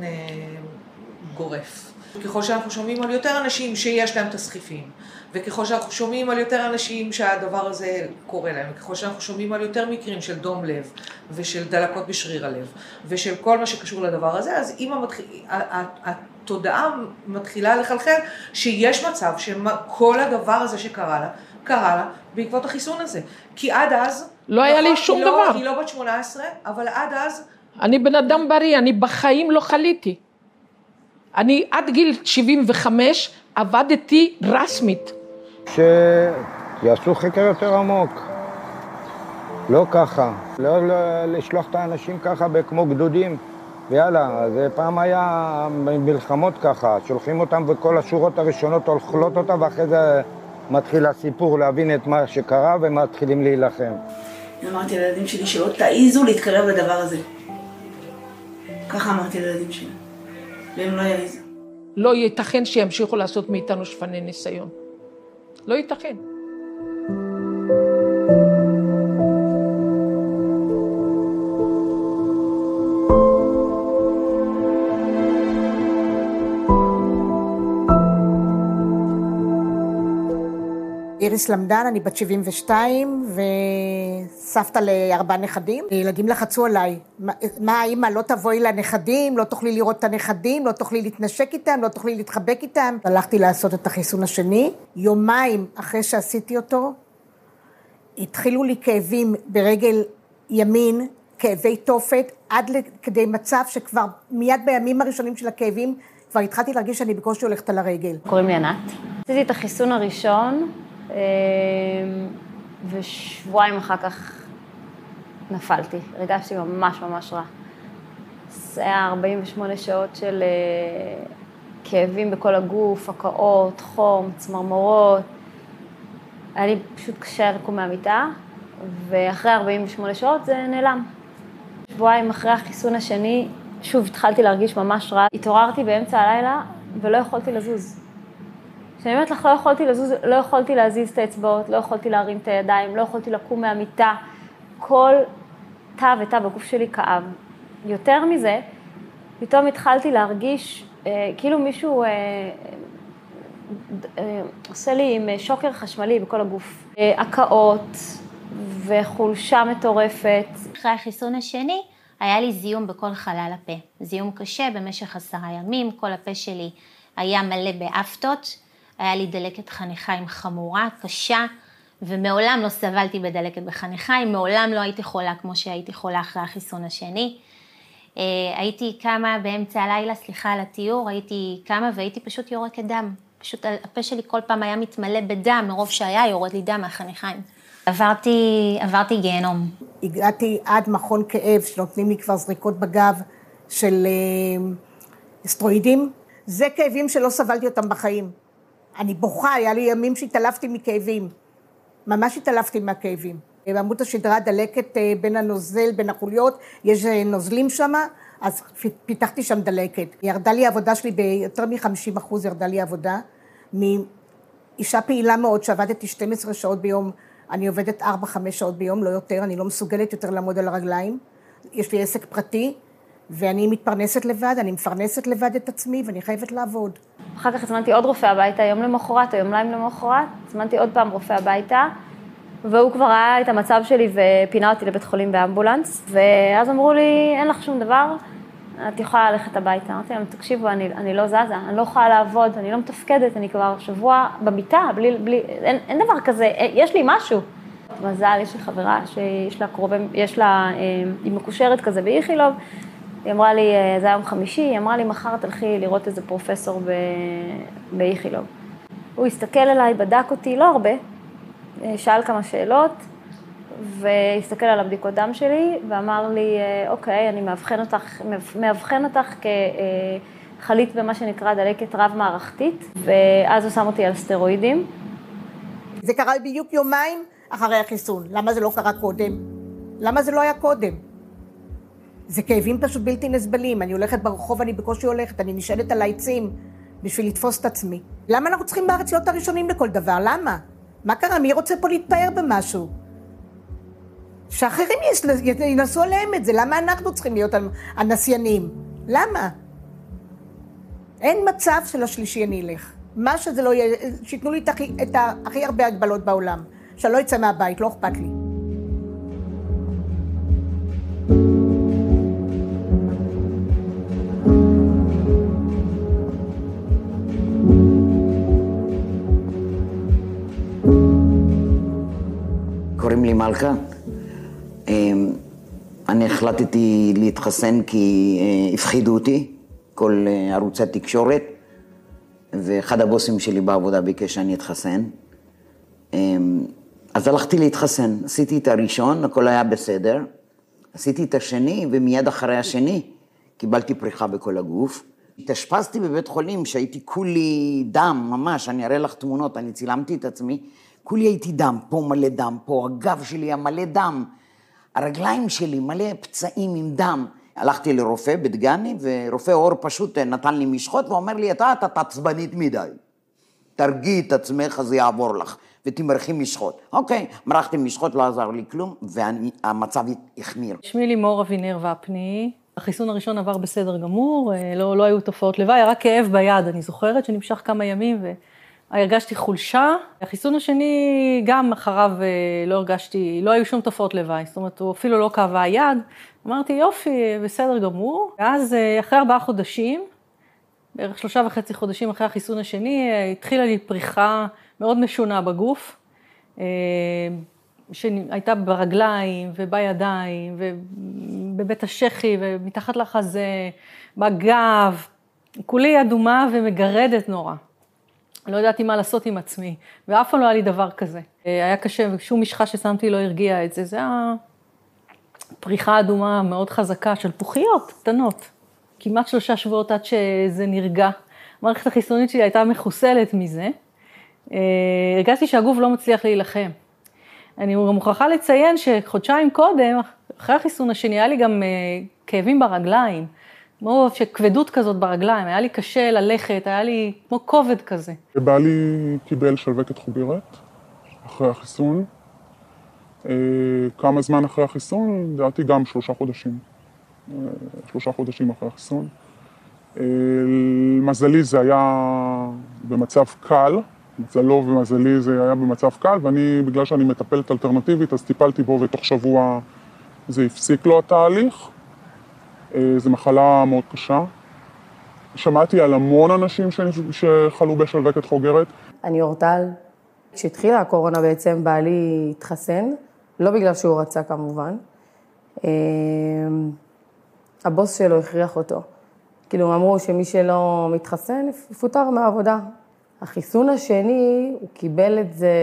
גורף. ככל שאנחנו שומעים על יותר אנשים שיש להם תסחיפים, וככל שאנחנו שומעים על יותר אנשים שהדבר הזה קורה להם, וככל שאנחנו שומעים על יותר מקרים של דום לב, ושל דלקות בשריר הלב, ושל כל מה שקשור לדבר הזה, אז אם המתח... התודעה מתחילה לחלחל שיש מצב שכל הדבר הזה שקרה לה, קרה לה בעקבות החיסון הזה. כי עד אז... לא היה לי שום לא, דבר. היא לא בת שמונה עשרה, אבל עד אז... אני בן אדם בריא, אני בחיים לא חליתי. אני עד גיל שבעים וחמש עבדתי רסמית. שיעשו חקר יותר עמוק. לא ככה. לא, לא לשלוח את האנשים ככה כמו גדודים. ויאללה, זה פעם היה מלחמות ככה. שולחים אותם וכל השורות הראשונות אוכלות אותם, ואחרי זה מתחיל הסיפור להבין את מה שקרה ומתחילים להילחם. אמרתי לילדים שלי שלא תעיזו להתקרב לדבר הזה. ככה אמרתי לילדים שלי. והם לא יעיזו. לא ייתכן שימשיכו לעשות מאיתנו שפני ניסיון. לא ייתכן. איריס למדן, אני בת שבעים ושתיים, סבתא לארבעה נכדים, ילדים לחצו עליי, מה, מה האמא, לא תבואי לנכדים, לא תוכלי לראות את הנכדים, לא תוכלי להתנשק איתם, לא תוכלי להתחבק איתם. הלכתי לעשות את החיסון השני, יומיים אחרי שעשיתי אותו, התחילו לי כאבים ברגל ימין, כאבי תופת, עד כדי מצב שכבר מיד בימים הראשונים של הכאבים, כבר התחלתי להרגיש שאני בקושי הולכת על הרגל. קוראים לי ענת. עשיתי את החיסון הראשון, ושבועיים אחר כך נפלתי. הרגשתי ממש ממש רע. זה היה ארבעים ושמונה שעות של כאבים בכל הגוף, הקאות, חום, צמרמורות. היה לי פשוט קשה לקום מהמיטה, ואחרי ארבעים ושמונה שעות זה נעלם. שבועיים אחרי החיסון השני, שוב התחלתי להרגיש ממש רע. התעוררתי באמצע הלילה ולא יכולתי לזוז. כשאני אומרת לך, לא יכולתי לזוז, לא יכולתי להזיז את האצבעות, לא יכולתי להרים את הידיים, לא יכולתי לקום מהמיטה. כל תא ותא בגוף שלי כאב. יותר מזה, פתאום התחלתי להרגיש אה, כאילו מישהו אה, אה, עושה לי עם שוקר חשמלי בכל הגוף. אה, הקאות וחולשה מטורפת. אחרי החיסון השני, היה לי זיהום בכל חלל הפה. זיהום קשה במשך עשרה ימים, כל הפה שלי היה מלא באפטות, היה לי דלקת חניכיים חמורה, קשה, ומעולם לא סבלתי בדלקת בחניכיים, מעולם לא הייתי חולה כמו שהייתי חולה אחרי החיסון השני. הייתי קמה באמצע הלילה, סליחה על התיאור, הייתי קמה והייתי פשוט יורקת דם. פשוט הפה שלי כל פעם היה מתמלא בדם, מרוב שהיה יורד לי דם מהחניכיים. עברתי, עברתי גיהנום. הגעתי עד מכון כאב, שנותנים לי כבר זריקות בגב של אסטרואידים. זה כאבים שלא סבלתי אותם בחיים. אני בוכה, היה לי ימים שהתעלפתי מכאבים. ממש התעלפתי מהכאבים. בעמוד השדרה דלקת בין הנוזל, בין החוליות, יש נוזלים שם, אז פיתחתי שם דלקת. ירדה לי העבודה שלי ביותר מ-חמישים אחוז, ירדה לי העבודה. מאישה פעילה מאוד שעבדתי שתים עשרה שעות ביום, אני עובדת ארבע חמש שעות ביום, לא יותר, אני לא מסוגלת יותר לעמוד על הרגליים. יש לי עסק פרטי, ואני מתפרנסת לבד, אני מפרנסת לבד את עצמי, ואני חייבת לעבוד. אחר כך הזמנתי עוד רופא הביתה, יום למחרת או יומיים למחרת, הזמנתי עוד פעם רופא הביתה, והוא כבר ראה את המצב שלי ופינה אותי לבית חולים באמבולנס, ואז אמרו לי, אין לך שום דבר, את יכולה ללכת הביתה. אמרתי להם, תקשיבו, אני, אני לא זזה, אני לא יכולה לעבוד, אני לא מתפקדת, אני כבר שבוע במיטה, בלי, בלי, אין, אין דבר כזה, יש לי משהו. מזל, יש לי חברה שיש לה קרובים, יש לה, היא מקושרת כזה באיכילוב, היא אמרה לי, זה היום חמישי, היא אמרה לי, מחר תלכי לראות איזה פרופסור באיכילוב. הוא הסתכל עליי, בדק אותי, לא הרבה, שאל כמה שאלות, והסתכל על הבדיקות דם שלי, ואמר לי, אוקיי, אני מאבחן אותך, מאבחן אותך כחלית במה שנקרא דלקת רב-מערכתית, ואז הוא שם אותי על סטרואידים. זה קרה בדיוק יומיים אחרי החיסון. למה זה לא קרה קודם? למה זה לא היה קודם? זה כאבים פשוט בלתי נסבלים. אני הולכת ברחוב, אני בקושי הולכת, אני נשענת על העצים בשביל לתפוס את עצמי. למה אנחנו צריכים בארץ להיות הראשונים לכל דבר? למה? מה קרה? מי רוצה פה להתפאר במשהו? שאחרים ינסו עליהם את זה. למה אנחנו צריכים להיות הנסיינים? למה? אין מצב של השלישי אני אלך. מה שזה לא יהיה, שיתנו לי את הכי, את הכי הרבה הגבלות בעולם. שאני לא יצא מהבית, לא אכפת לי. קוראים לי מלכה. אני החלטתי להתחסן כי הפחידו אותי, כל ערוצי התקשורת, ואחד הבוסים שלי בעבודה ביקש שאני אתחסן. אז הלכתי להתחסן, עשיתי את הראשון, הכל היה בסדר, עשיתי את השני, ומיד אחרי השני קיבלתי פריחה בכל הגוף. התאשפזתי בבית חולים שהייתי כולי דם, ממש, אני אראה לך תמונות, אני צילמתי את עצמי, כולי הייתי דם, פה מלא דם, פה הגב שלי היה מלא דם, הרגליים שלי מלא פצעים עם דם. הלכתי לרופא בדגני, ורופא אור פשוט נתן לי משחות, ואומר לי, אתה, אתה תעצבנית מדי. תרגיעי את עצמך, זה יעבור לך, ותמרחי משחות. אוקיי, מרחתי משחות, לא עזר לי כלום, והמצב החמיר. שמי לימור אבינר ופני, החיסון הראשון עבר בסדר גמור, לא, לא היו תופעות לוואי, רק כאב ביד, אני זוכרת שנמשך כמה ימים, הרגשתי חולשה. החיסון השני, גם אחריו לא הרגשתי, לא היו שום תופעות לוואי, זאת אומרת, הוא אפילו לא כאבה היד. אמרתי, יופי, בסדר גמור. ואז אחרי ארבעה חודשים, בערך שלושה וחצי חודשים אחרי החיסון השני, התחילה לי פריחה מאוד משונה בגוף, שהייתה ברגליים ובידיים ובבית השכי ומתחת לחזה, בגב, כולי אדומה ומגרדת נורא. לא ידעתי מה לעשות עם עצמי, ואף פעם לא היה לי דבר כזה. היה קשה, ושום משחה ששמתי לא הרגיע את זה. זה היה פריחה אדומה מאוד חזקה של פוחיות קטנות. כמעט שלושה שבועות עד שזה נרגע. המערכת החיסונית שלי הייתה מחוסלת מזה. הרגשתי שהגוף לא מצליח להילחם. אני גם מוכרחה לציין שחודשיים קודם, אחרי החיסון השני, היה לי גם כאבים ברגליים. כמו שכבדות כזאת ברגליים, היה לי קשה ללכת, היה לי כמו כובד כזה. בעלי קיבל שלווקת חוגרת אחרי החיסון. כמה זמן אחרי החיסון? לדעתי גם שלושה חודשים. שלושה חודשים אחרי החיסון. מזלי זה היה במצב קל, מזלו ומזלי זה היה במצב קל, ואני, בגלל שאני מטפלת אלטרנטיבית, אז טיפלתי בו ותוך שבוע זה הפסיק לו התהליך. זו מחלה מאוד קשה. שמעתי על המון אנשים שחלו בשלווקת חוגרת. אני אורטל. כשהתחילה הקורונה בעצם בעלי התחסן, לא בגלל שהוא רצה כמובן. הבוס שלו הכריח אותו. כאילו אמרו שמי שלא מתחסן יפוטר מהעבודה. החיסון השני, הוא קיבל את זה...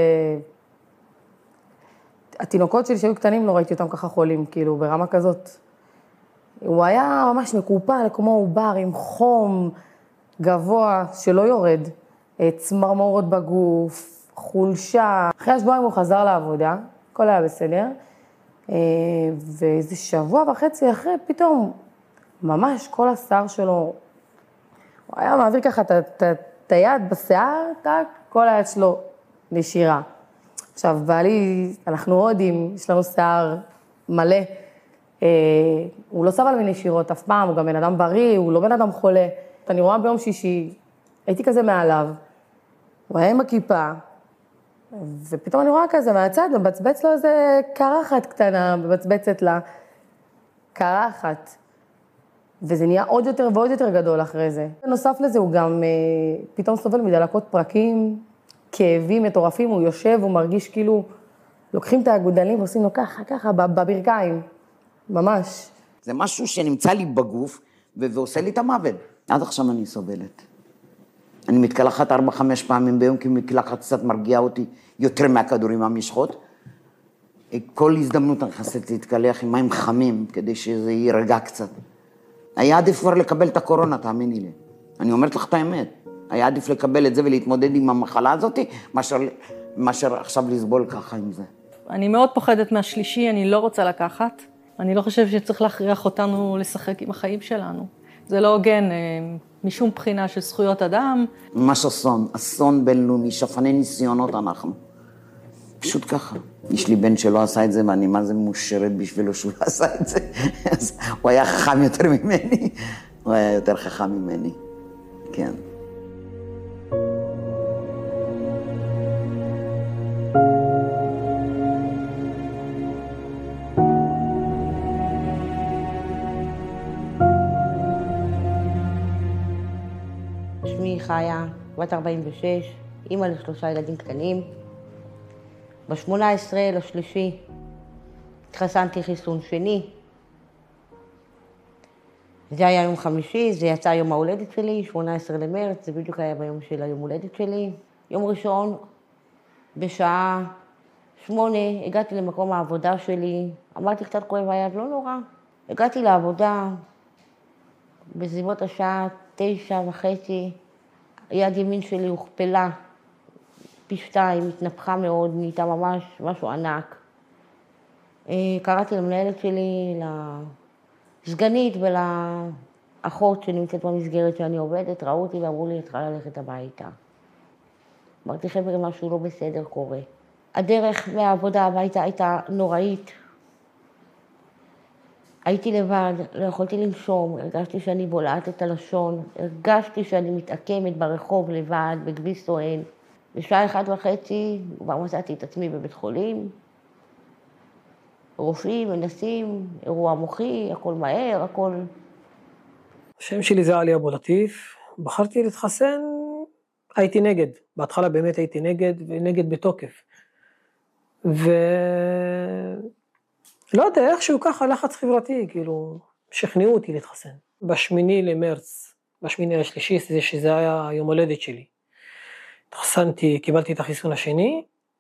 התינוקות שלי שהיו קטנים לא ראיתי אותם ככה חולים, כאילו ברמה כזאת. הוא היה ממש מקופל, כמו עובר עם חום גבוה שלא יורד, צמרמורות בגוף, חולשה. אחרי השבועיים הוא חזר לעבודה, הכל היה בסדר, ואיזה שבוע וחצי אחרי, פתאום ממש כל השיער שלו, הוא היה מעביר ככה את היד בשיער, כל היד שלו נשירה. עכשיו, בעלי, אנחנו הודים, יש לנו שיער מלא, הוא לא סבל מנשירות אף פעם, הוא גם בן אדם בריא, הוא לא בן אדם חולה. אני רואה ביום שישי, הייתי כזה מעליו, הוא היה עם הכיפה, ופתאום אני רואה כזה מהצד, מבצבץ לו איזה קרחת קטנה, מבצבצת לה קרחת. וזה נהיה עוד יותר ועוד יותר גדול אחרי זה. בנוסף לזה, הוא גם פתאום סובל מדלקות פרקים, כאבים מטורפים, הוא יושב, הוא מרגיש כאילו, לוקחים את הגודלים ועושים לו ככה, ככה, בברכיים. ממש. זה משהו שנמצא לי בגוף, ועושה לי את המוות. עד עכשיו אני סובלת. אני מתקלחת ארבע, חמש פעמים ביום, כי מקלחת קצת מרגיעה אותי יותר מהכדורים המשחות. כל הזדמנות אני חסית להתקלח עם מים חמים, כדי שזה יירגע קצת. היה עדיף כבר לקבל את הקורונה, תאמיני לי. אני אומרת לך את האמת. היה עדיף לקבל את זה ולהתמודד עם המחלה הזאת, מאשר, מאשר עכשיו לסבול ככה עם זה. אני מאוד פוחדת מהשלישי, אני לא רוצה לקחת. אני לא חושב שצריך להכריח אותנו לשחק עם החיים שלנו. זה לא הוגן משום בחינה של זכויות אדם. ממש אסון, אסון בינלאומי, שפני ניסיונות אנחנו. פשוט ככה. יש לי בן שלא עשה את זה, ואני מה זה מושרת בשבילו שהוא לא עשה את זה. אז הוא היה חכם יותר ממני. הוא היה יותר חכם ממני. כן. שמי חיה, בת ארבעים ושש, אימא לשלושה ילדים קטנים. ב-שמונה עשרה לשלישי התחסנתי חיסון שני. זה היה יום חמישי, זה יצא יום ההולדת שלי, שמונה עשרה למרץ, זה בדיוק היה ביום של היום הולדת שלי. יום ראשון, בשעה שמונה, הגעתי למקום העבודה שלי, אמרתי קצת כואב היד, לא נורא. הגעתי לעבודה בסביבות השעה תשע וחצי, יד ימין שלי הוכפלה, פי שתיים, התנפחה מאוד, נהייתה ממש משהו ענק. קראתי למנהלת שלי, לסגנית ולאחות שנמצאת במסגרת שאני עובדת, ראו אותי ואמרו לי, את צריכה ללכת הביתה. אמרתי, חבר'ה, משהו לא בסדר קורה. הדרך מהעבודה הביתה הייתה נוראית. הייתי לבד, לא יכולתי לנשום, הרגשתי שאני בולעת את הלשון, הרגשתי שאני מתעקמת ברחוב לבד, בכביש סואן. בשעה אחת וחצי כבר מצאתי את עצמי בבית חולים. רופאים, מנסים, אירוע מוחי, הכל מהר, הכל... השם שלי זה עלי אבו לטיף. בחרתי להתחסן, הייתי נגד. בהתחלה באמת הייתי נגד, ונגד בתוקף. ו... לא יודע, איכשהו ככה לחץ חברתי, כאילו, שכנעו אותי להתחסן. בשמיני למרץ, בשמיני לשלישי, זה שזה היה יום הולדת שלי. התחסנתי, קיבלתי את החיסון השני,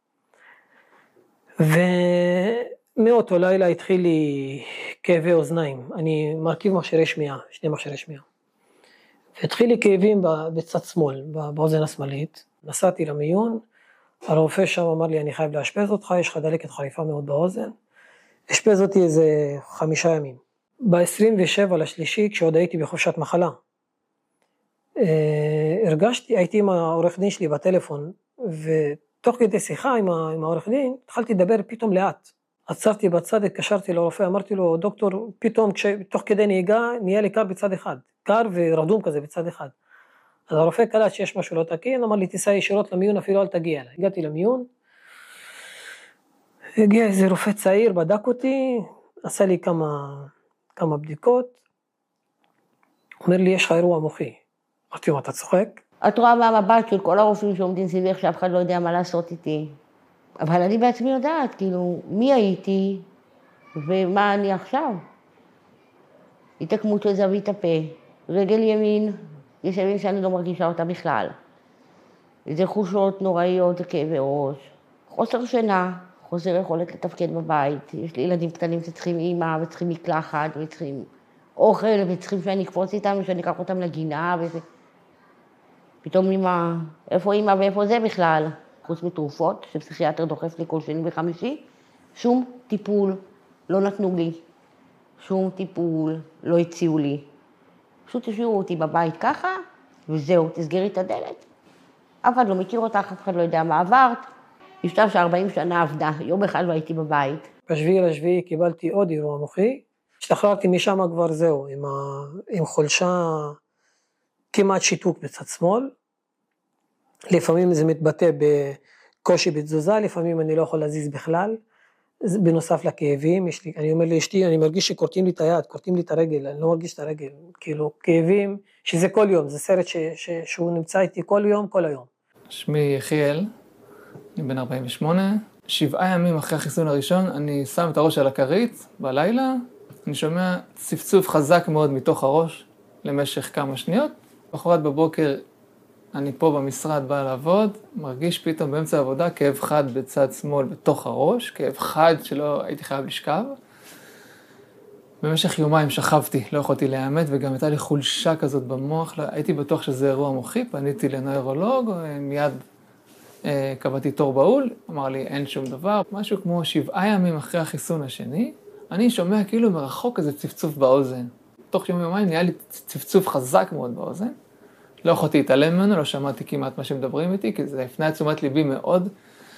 ומאותו לילה התחיל לי כאבי אוזניים. אני מרכיב מכשירי שמיעה, שני מכשירי שמיעה. והתחיל לי כאבים בצד שמאל, באוזן השמאלית. נסעתי למיון, הרופא שם אמר לי, אני חייב להשפז אותך, יש לך דלקת חריפה מאוד באוזן. השפז אותי איזה חמישה ימים. ב-עשרים ושבעה לשלישי, כשעוד הייתי בחופשת מחלה, הרגשתי, הייתי עם העורך דין שלי בטלפון, ותוך כדי שיחה עם העורך דין, התחלתי לדבר פתאום לאט. עצרתי בצד, התקשרתי לרופא, אמרתי לו, דוקטור, פתאום, תוך כדי נהיגה, נהיה לי קר בצד אחד. קר ורדום כזה בצד אחד. אז הרופא קלט שיש משהו לא תקין, אמר לי, תיסע ישירות למיון, אפילו אל תגיע אליי. הגעתי למיון, הגיע איזה רופא צעיר, בדק אותי, עשה לי כמה, כמה בדיקות, אומר לי, יש לך אירוע מוחי. אמרתי לו, אתה צוחק? את רואה מהמבט של כל הרופאים שעומדים סביבך, שאף אחד לא יודע מה לעשות איתי. אבל אני בעצמי יודעת, כאילו, מי הייתי ומה אני עכשיו. התעקמות של זווית הפה, רגל ימין, יש ימין שאני לא מרגישה אותה בכלל. זה חושות נוראיות, זה כאבי ראש, חוסר שינה, חוסר יכולת לתפקד בבית. יש לי ילדים קטנים שצריכים אימא וצריכים מקלחת וצריכים אוכל וצריכים שאני אקפוץ איתם ושאני אקח אותם לגינה וזה. פתאום אימא, איפה אימא ואיפה זה בכלל? חוץ מתרופות שפסיכיאטר דוחף לי כל שני וחמישי, שום טיפול לא נתנו לי, שום טיפול לא הציעו לי. פשוט השאירו אותי בבית ככה, וזהו, תסגרי את הדלת. אף אחד לא מכיר אותך, אף אחד לא יודע מה עברת. משטר ש-ארבעים שנה עבדה, יום אחד לא הייתי בבית. בשביעי לשביעי קיבלתי עוד אירוע מוחי, השתחררתי משם כבר זהו, עם, ה... עם חולשה, כמעט שיתוק בצד שמאל. לפעמים זה מתבטא בקושי בתזוזה, לפעמים אני לא יכול להזיז בכלל. בנוסף לכאבים, יש לי, אני אומר לאשתי, אני מרגיש שקורטים לי את היד, קורטים לי את הרגל, אני לא מרגיש את הרגל. כאילו, כאבים, שזה כל יום, זה סרט ש... ש... שהוא נמצא איתי כל יום, כל היום. שמי יחיאל, אני בן ארבעים ושמונה. שבעה ימים אחרי החיסון הראשון, אני שם את הראש על הכרית בלילה, אני שומע צפצוף חזק מאוד מתוך הראש למשך כמה שניות. בחורת בבוקר אני פה במשרד בא לעבוד, מרגיש פתאום באמצע העבודה כאב חד בצד שמאל בתוך הראש, כאב חד שלא הייתי חייב לשכב. במשך יומיים שכבתי, לא יכולתי להיאמת, וגם הייתה לי חולשה כזאת במוח, הייתי בטוח שזה אירוע מוחי, פניתי לנוירולוג, מיד אה, קבעתי תור באול, אמר לי אין שום דבר. משהו כמו שבעה ימים אחרי החיסון השני, אני שומע כאילו מרחוק איזה צפצוף באוזן. תוך יום יומיים נהיה לי צפצוף חזק מאוד באוזן. לא יכולתי להתעלם ממנו, לא שמעתי כמעט מה שמדברים איתי, כי זה הפנה את תשומת ליבי מאוד.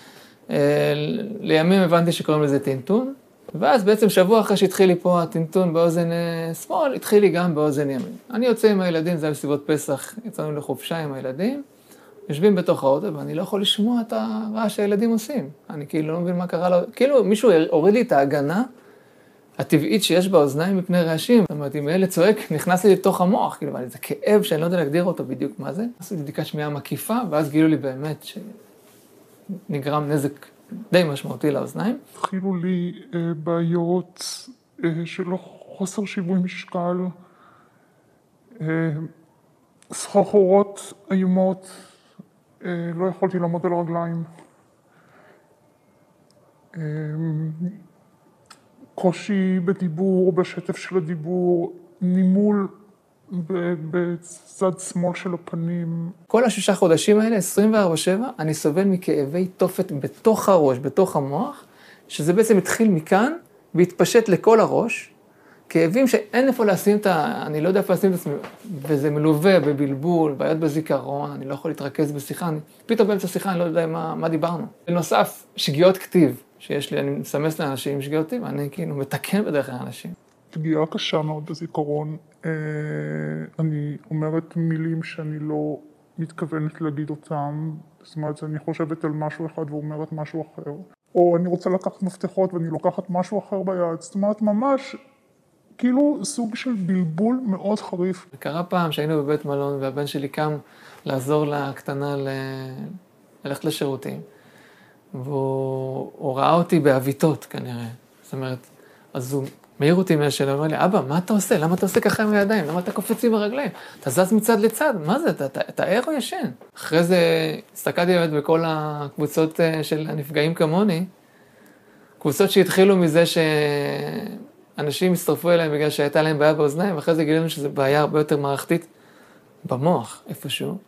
לימים הבנתי שקוראים לזה טינטון, ואז בעצם שבוע אחרי שהתחיל לי פה הטינטון באוזן שמאל, התחיל לי גם באוזן ימין. אני יוצא עם הילדים, זה היה בסביבות פסח, יצאנו לחופשה עם הילדים, יושבים בתוך האוטו, ואני לא יכול לשמוע את הרעש שהילדים עושים. אני כאילו לא מבין מה קרה לו, כאילו מישהו הוריד לי את ההגנה, הטבעית שיש באוזניים מפני רעשים. זאת אומרת, אם הילד צועק, נכנס לי לתוך המוח, כאילו, זה כאב שאני לא יודע להגדיר אותו בדיוק מה זה. עשו לי בדיקת שמיעה מקיפה, ואז גילו לי באמת שנגרם נזק די משמעותי לאוזניים. התחילו לי אה, בעיות אה, של חוסר שיווי משקל, אה, סחרחורות איומות, אה, לא יכולתי לעמוד על הרגליים. אה, קושי בדיבור, בשטף של הדיבור, נימול בצד שמאל של הפנים. כל השישה חודשים האלה, עשרים וארבע שבע, אני סובל מכאבי תופת בתוך הראש, בתוך המוח, שזה בעצם התחיל מכאן והתפשט לכל הראש, כאבים שאין איפה לשים את ה... אני לא יודע איפה לשים את עצמי, וזה מלווה בבלבול, בעיות בזיכרון, אני לא יכול להתרכז בשיחה, אני... פתאום באמצע שיחה אני לא יודע מה, מה דיברנו. בנוסף, שגיאות כתיב. שיש לי, אני מסמס לאנשים שגיאותים, ואני כאילו מתקן בדרך כלל אנשים. פגיעה קשה מאוד בזיכרון, אני אומרת מילים שאני לא מתכוונת להגיד אותם, זאת אומרת, אני חושבת על משהו אחד ואומרת משהו אחר, או אני רוצה לקחת מפתחות ואני לוקחת משהו אחר ביד, זאת אומרת, ממש כאילו סוג של בלבול מאוד חריף. קרה פעם שהיינו בבית מלון והבן שלי קם לעזור לקטנה ל... ללכת לשירותים, והוא ראה אותי באביתות כנראה, זאת אומרת, אז הוא מעיר אותי מהשאלה, הוא אומר לי, אבא, מה אתה עושה? למה אתה עושה ככה עם הידיים? למה אתה קופץ עם הרגליים? אתה זז מצד לצד, מה זה? אתה, אתה, אתה ער או ישן? אחרי זה הסתכלתי באמת בכל הקבוצות של הנפגעים כמוני, קבוצות שהתחילו מזה שאנשים הצטרפו אליהם בגלל שהייתה להם בעיה באוזניים, ואחרי זה גילינו שזו בעיה הרבה יותר מערכתית במוח איפשהו,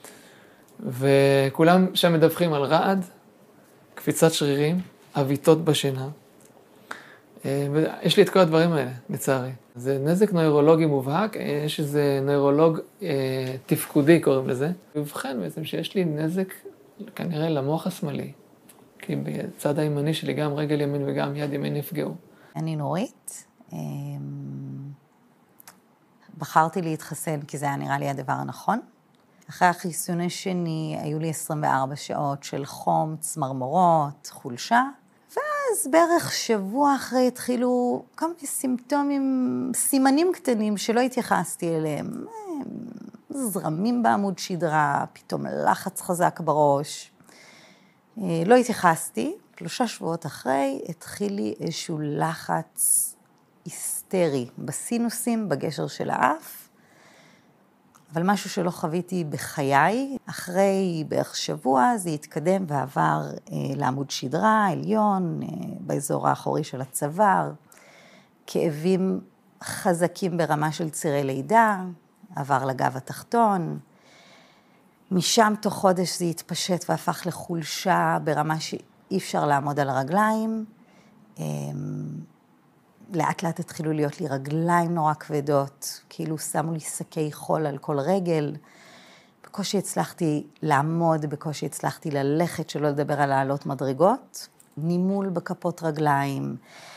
וכולם שם מדווחים על רעד, קפיצת שרירים, אביתות בשינה, יש לי את כל הדברים האלה, לצערי. זה נזק נוירולוגי מובהק, יש איזה נוירולוג אה, תפקודי, קוראים לזה. ובכן בעצם שיש לי נזק כנראה למוח השמאלי, כי בצד הימני שלי גם רגל ימין וגם יד ימין נפגעו. אני נורית, בחרתי להתחסן כי זה היה נראה לי הדבר הנכון. אחרי החיסון השני היו לי עשרים וארבע שעות של חום, צמרמורות, חולשה, ואז בערך שבוע אחרי התחילו כל מיני סימפטומים, סימנים קטנים שלא התייחסתי אליהם. זרמים בעמוד שדרה, פתאום לחץ חזק בראש. לא התייחסתי, שלושה שבועות אחרי התחיל לי איזשהו לחץ היסטרי בסינוסים, בגשר של האף, אבל משהו שלא חוויתי בחיי. אחרי בערך שבוע זה התקדם ועבר אה, לעמוד שדרה, עליון, אה, באזור האחורי של הצוואר, כאבים חזקים ברמה של צירי לידה, עבר לגב התחתון, משם תוך חודש זה התפשט והפך לחולשה ברמה שאי אפשר לעמוד על הרגליים, אה, לאט לאט התחילו להיות לי רגליים נורא כבדות, כאילו שמו לי שקי חול על כל רגל, בקושי הצלחתי לעמוד, בקושי הצלחתי ללכת, שלא לדבר על לעלות מדרגות, נימול בכפות רגליים,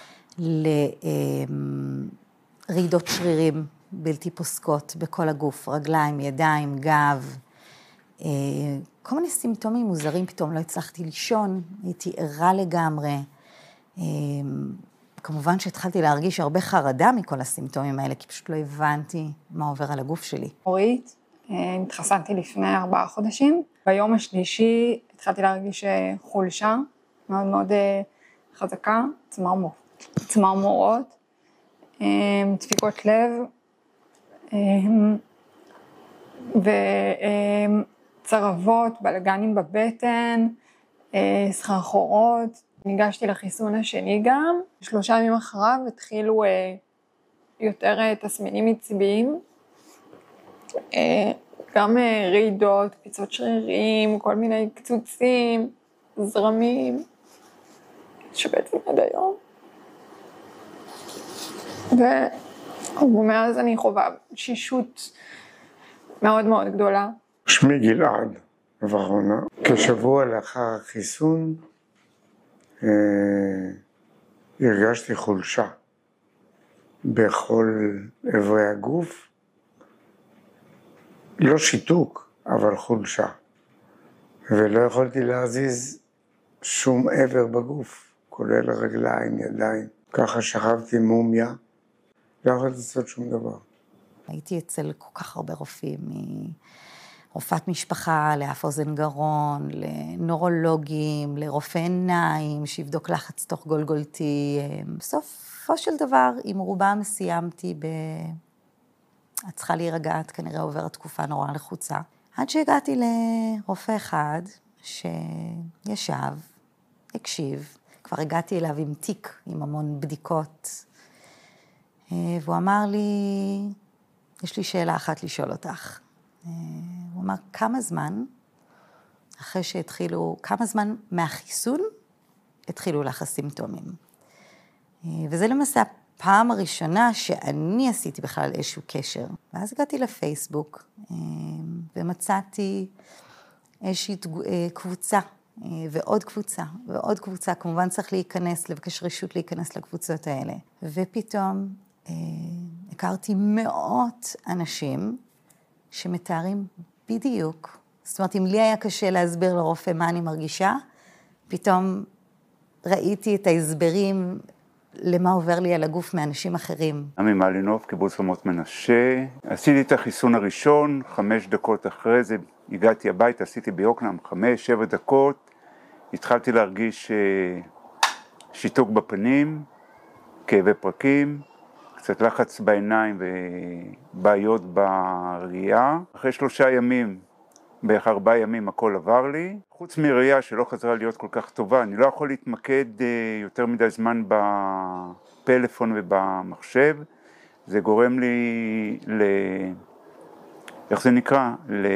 לרעידות שרירים בלתי פוסקות בכל הגוף, רגליים, ידיים, גב, כל מיני סימפטומים מוזרים, פתאום לא הצלחתי לישון, הייתי ערה לגמרי, כמובן שהתחלתי להרגיש הרבה חרדה מכל הסימפטומים האלה, כי פשוט לא הבנתי מה עובר על הגוף שלי. אורית, התחסנתי לפני ארבעה חודשים. ביום השלישי התחלתי להרגיש חולשה מאוד מאוד חזקה, צמרמורות, צמרמורות, דפיקות לב, וצרבות, בלגנים בבטן, סחרחורות. ניגשתי לחיסון השני גם, שלושה ימים אחריו התחילו אה, יותר אה, תסמינים עצביים, אה, גם אה, רעידות, קפיצות שרירים, כל מיני קצוצים, זרמים, שבעצם עד היום. ומאז אני חווה שישות מאוד מאוד גדולה. שמי גלעד ורונה, כשבוע לאחר החיסון, הרגשתי חולשה בכל עברי הגוף, לא שיתוק, אבל חולשה, ולא יכולתי להזיז שום עבר בגוף, כולל רגליים, ידיים, ככה שכבתי מומיה, לא יכולתי לעשות שום דבר. הייתי אצל כל כך הרבה רופאים, רופאת משפחה, לאף אוזן גרון, לנורולוגים, לרופא עיניים, שיבדוק לחץ תוך גולגולתי. בסופו של דבר, עם רובם סיימתי ב... את צריכה להירגע, את כנראה עוברת תקופה נורא לחוצה. עד שהגעתי לרופא אחד שישב, הקשיב, כבר הגעתי אליו עם תיק, עם המון בדיקות, והוא אמר לי, יש לי שאלה אחת לשאול אותך. הוא אמר, כמה זמן, אחרי שהתחילו, כמה זמן מהחיסון התחילו לך הסימפטומים. וזה למעשה הפעם הראשונה שאני עשיתי בכלל איזשהו קשר. ואז הגעתי לפייסבוק, ומצאתי איזושהי קבוצה, ועוד קבוצה, ועוד קבוצה. כמובן צריך להיכנס, לבקש רשות להיכנס לקבוצות האלה. ופתאום הכרתי מאות אנשים, שמתארים בדיוק זאת אומרת, אם לי היה קשה להסביר לרופא מה אני מרגישה, פתאום ראיתי את ההסברים למה עובר לי על הגוף מאנשים אחרים. עמי מלינוב, קיבוץ רמות מנשה. עשיתי את החיסון הראשון, חמש דקות אחרי זה הגעתי הביתה, עשיתי ביוקנעם חמש, שבע דקות. התחלתי להרגיש שיתוק בפנים, כאבי פרקים, קצת לחץ בעיניים ובעיות בראייה. אחרי שלושה ימים, בערך ארבעה ימים הכל עבר לי. חוץ מראייה שלא חזרה להיות כל כך טובה, אני לא יכול להתמקד יותר מדי זמן בפלאפון ובמחשב. זה גורם לי ל... איך זה נקרא?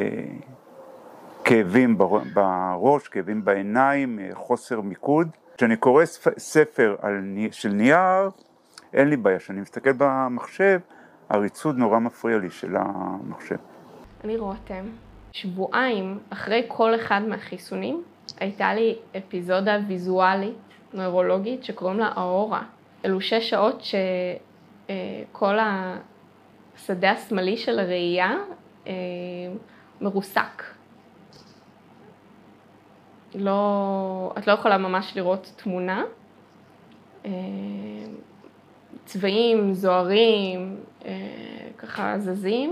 לכאבים בראש, כאבים בעיניים, חוסר מיקוד. כשאני קורא ספר של נייר, אין לי בעיה. כשאני מסתכל במחשב, הריצוד נורא מפריע לי של המחשב. אני רותם. שבועיים אחרי כל אחד מהחיסונים, הייתה לי אפיזודה ויזואלית, נוירולוגית, שקוראים לה האורה. אלו שש שעות שכל השדה השמאלי של הראייה מרוסק. לא, את לא יכולה ממש לראות תמונה. צבעים, זוהרים, ככה זזים.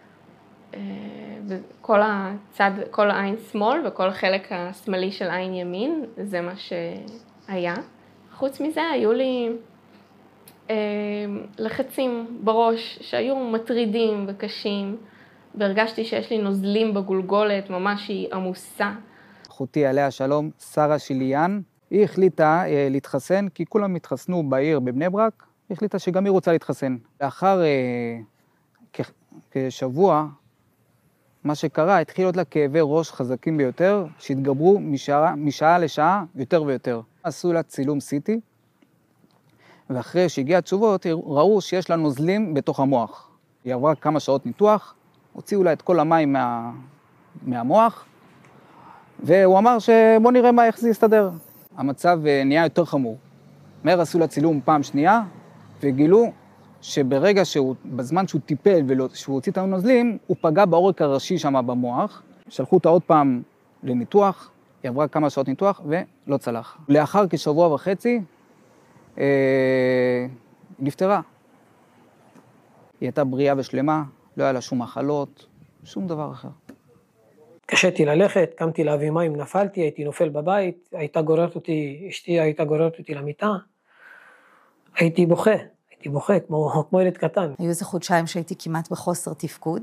וכל הצד, כל העין שמאל וכל החלק השמאלי של עין ימין, זה מה שהיה. חוץ מזה, היו לי אה, לחצים בראש שהיו מטרידים וקשים, והרגשתי שיש לי נוזלים בגולגולת, ממש היא עמוסה. אחותי עליה שלום, שרה שיליאן, היא החליטה אה, להתחסן, כי כולם התחסנו בעיר בבני ברק, היא החליטה שגם היא רוצה להתחסן. לאחר אה, כ- כשבוע, מה שקרה, התחיל להיות לה כאבי ראש חזקים ביותר, שהתגברו משעה, משעה לשעה יותר ויותר. עשו לה צילום סיטי, ואחרי שהגיעה התשובות, ראו שיש לה נוזלים בתוך המוח. היא עברה כמה שעות ניתוח, הוציאו לה את כל המים מה, מהמוח, והוא אמר שבוא נראה מה, איך זה יסתדר. המצב נהיה יותר חמור. מהר עשו לה צילום פעם שנייה, וגילו שברגע שהוא, בזמן שהוא טיפל ושהוא הוציא את הנוזלים, הוא פגע בעורק הראשי שם במוח. שלחו אותה עוד פעם לניתוח, היא עברה כמה שעות ניתוח ולא צלח. לאחר כשבוע וחצי, אה, היא נפטרה. היא הייתה בריאה ושלמה, לא היה לה שום מחלות, שום דבר אחר. קשיתי ללכת, קמתי להביא מים, נפלתי, הייתי נופל בבית, הייתה גוררת אותי, אשתי הייתה גוררת אותי למיטה, הייתי בוכה. הייתי בוכה, כמו, כמו ילד קטן. היו איזה חודשיים שהייתי כמעט בחוסר תפקוד,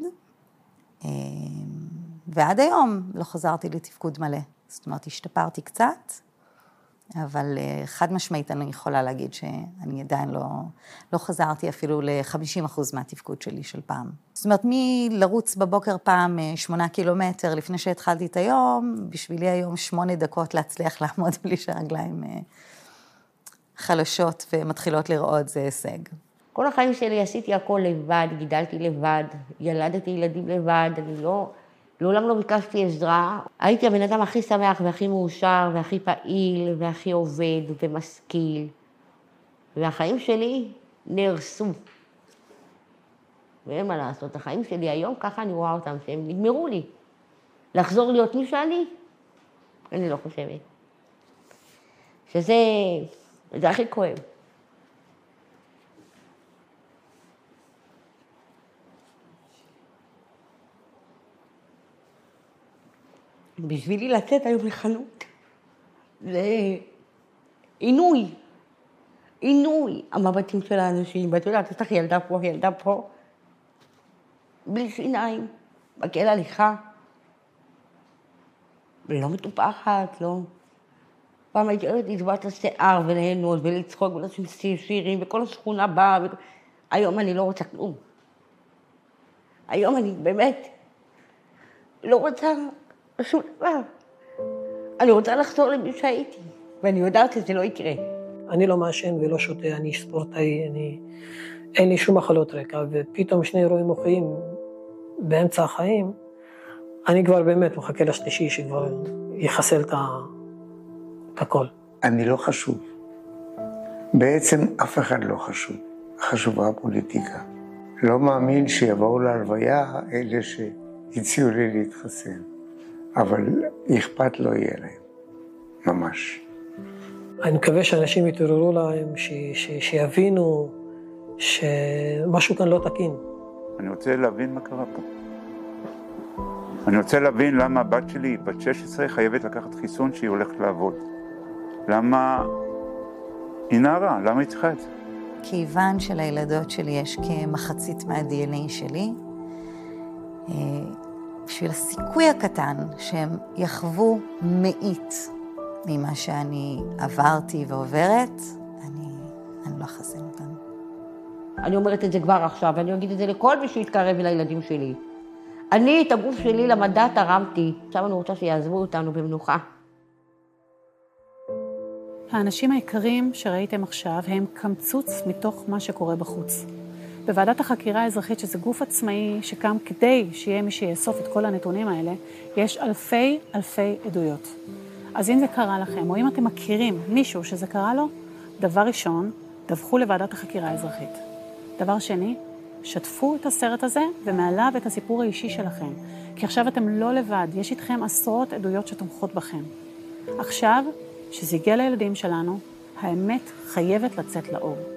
ועד היום לא חזרתי לתפקוד מלא. זאת אומרת, השתפרתי קצת, אבל חד משמעית אני יכולה להגיד שאני עדיין לא, לא חזרתי אפילו ל-חמישים אחוז מהתפקוד שלי של פעם. זאת אומרת, מלרוץ בבוקר פעם שמונה קילומטר לפני שהתחלתי את היום, בשבילי היום שמונה דקות להצליח לעמוד בלי שהרגליים חלשות ומתחילות לראות, זה הישג. כל החיים שלי עשיתי הכל לבד, גידלתי לבד, ילדתי ילדים לבד, אני לא, לעולם לא ביקשתי עזרה. הייתי הבן אדם הכי שמח והכי מאושר והכי פעיל והכי עובד ומשכיל. והחיים שלי נהרסו. ואין מה לעשות, החיים שלי היום, ככה אני רואה אותם, שהם נגמרו לי. לחזור להיות מי שאני, אני לא חושבת. שזה... זה הכי כואב. בשבילי לצאת היום לחנות, זה עינוי, עינוי, המבטים של האנשים, ואת יודעת, יש לך ילדה פה, ילדה פה, בלי שיניים, מקל הליכה, לא מטופחת, לא... פעם הייתי אוהבת לצבוע את השיער וליהנות ולצחוק ולשים שירים וכל השכונה באה. ו... היום אני לא רוצה כלום. היום אני באמת לא רוצה שום דבר. אני רוצה לחזור למי שהייתי, ואני יודעת שזה לא יקרה. אני לא מעשן ולא שותה, אני ספורטאי, אני... אין לי שום מחלות רקע, ופתאום שני אירועים מוחיים באמצע החיים, אני כבר באמת מחכה לשלישי שכבר יחסל את ה... הכל. אני לא חשוב. בעצם אף אחד לא חשוב. חשובה הפוליטיקה. לא מאמין שיבואו להלוויה אלה שהציעו לי להתחסן. אבל אכפת לא יהיה להם, ממש. אני מקווה שאנשים יתעוררו להם, ש, ש, שיבינו שמשהו כאן לא תקין. אני רוצה להבין מה קרה פה. אני רוצה להבין למה הבת שלי, בת שש עשרה, חייבת לקחת חיסון שהיא הולכת לעבוד. למה היא נערה? למה היא צריכה את זה? כיוון שלילדות שלי יש כמחצית מה-די אן איי שלי, בשביל הסיכוי הקטן שהם יחוו מאית ממה שאני עברתי ועוברת, אני, אני לא אחסן אותם. אני אומרת את זה כבר עכשיו, ואני אגיד את זה לכל מי שיתקרב אל הילדים שלי. אני את הגוף שלי למדע תרמתי, עכשיו אני רוצה שיעזבו אותנו במנוחה. האנשים העיקריים שראיתם עכשיו הם קמצוץ מתוך מה שקורה בחוץ. בוועדת החקירה האזרחית, שזה גוף עצמאי שקם כדי שיהיה מי שיאסוף את כל הנתונים האלה, יש אלפי אלפי עדויות. אז אם זה קרה לכם, או אם אתם מכירים מישהו שזה קרה לו, דבר ראשון, דווחו לוועדת החקירה האזרחית. דבר שני, שתפו את הסרט הזה ומעליו את הסיפור האישי שלכם. כי עכשיו אתם לא לבד, יש איתכם עשרות עדויות שתומכות בכם. עכשיו, שזה הגיע לילדים שלנו, האמת חייבת לצאת לאור.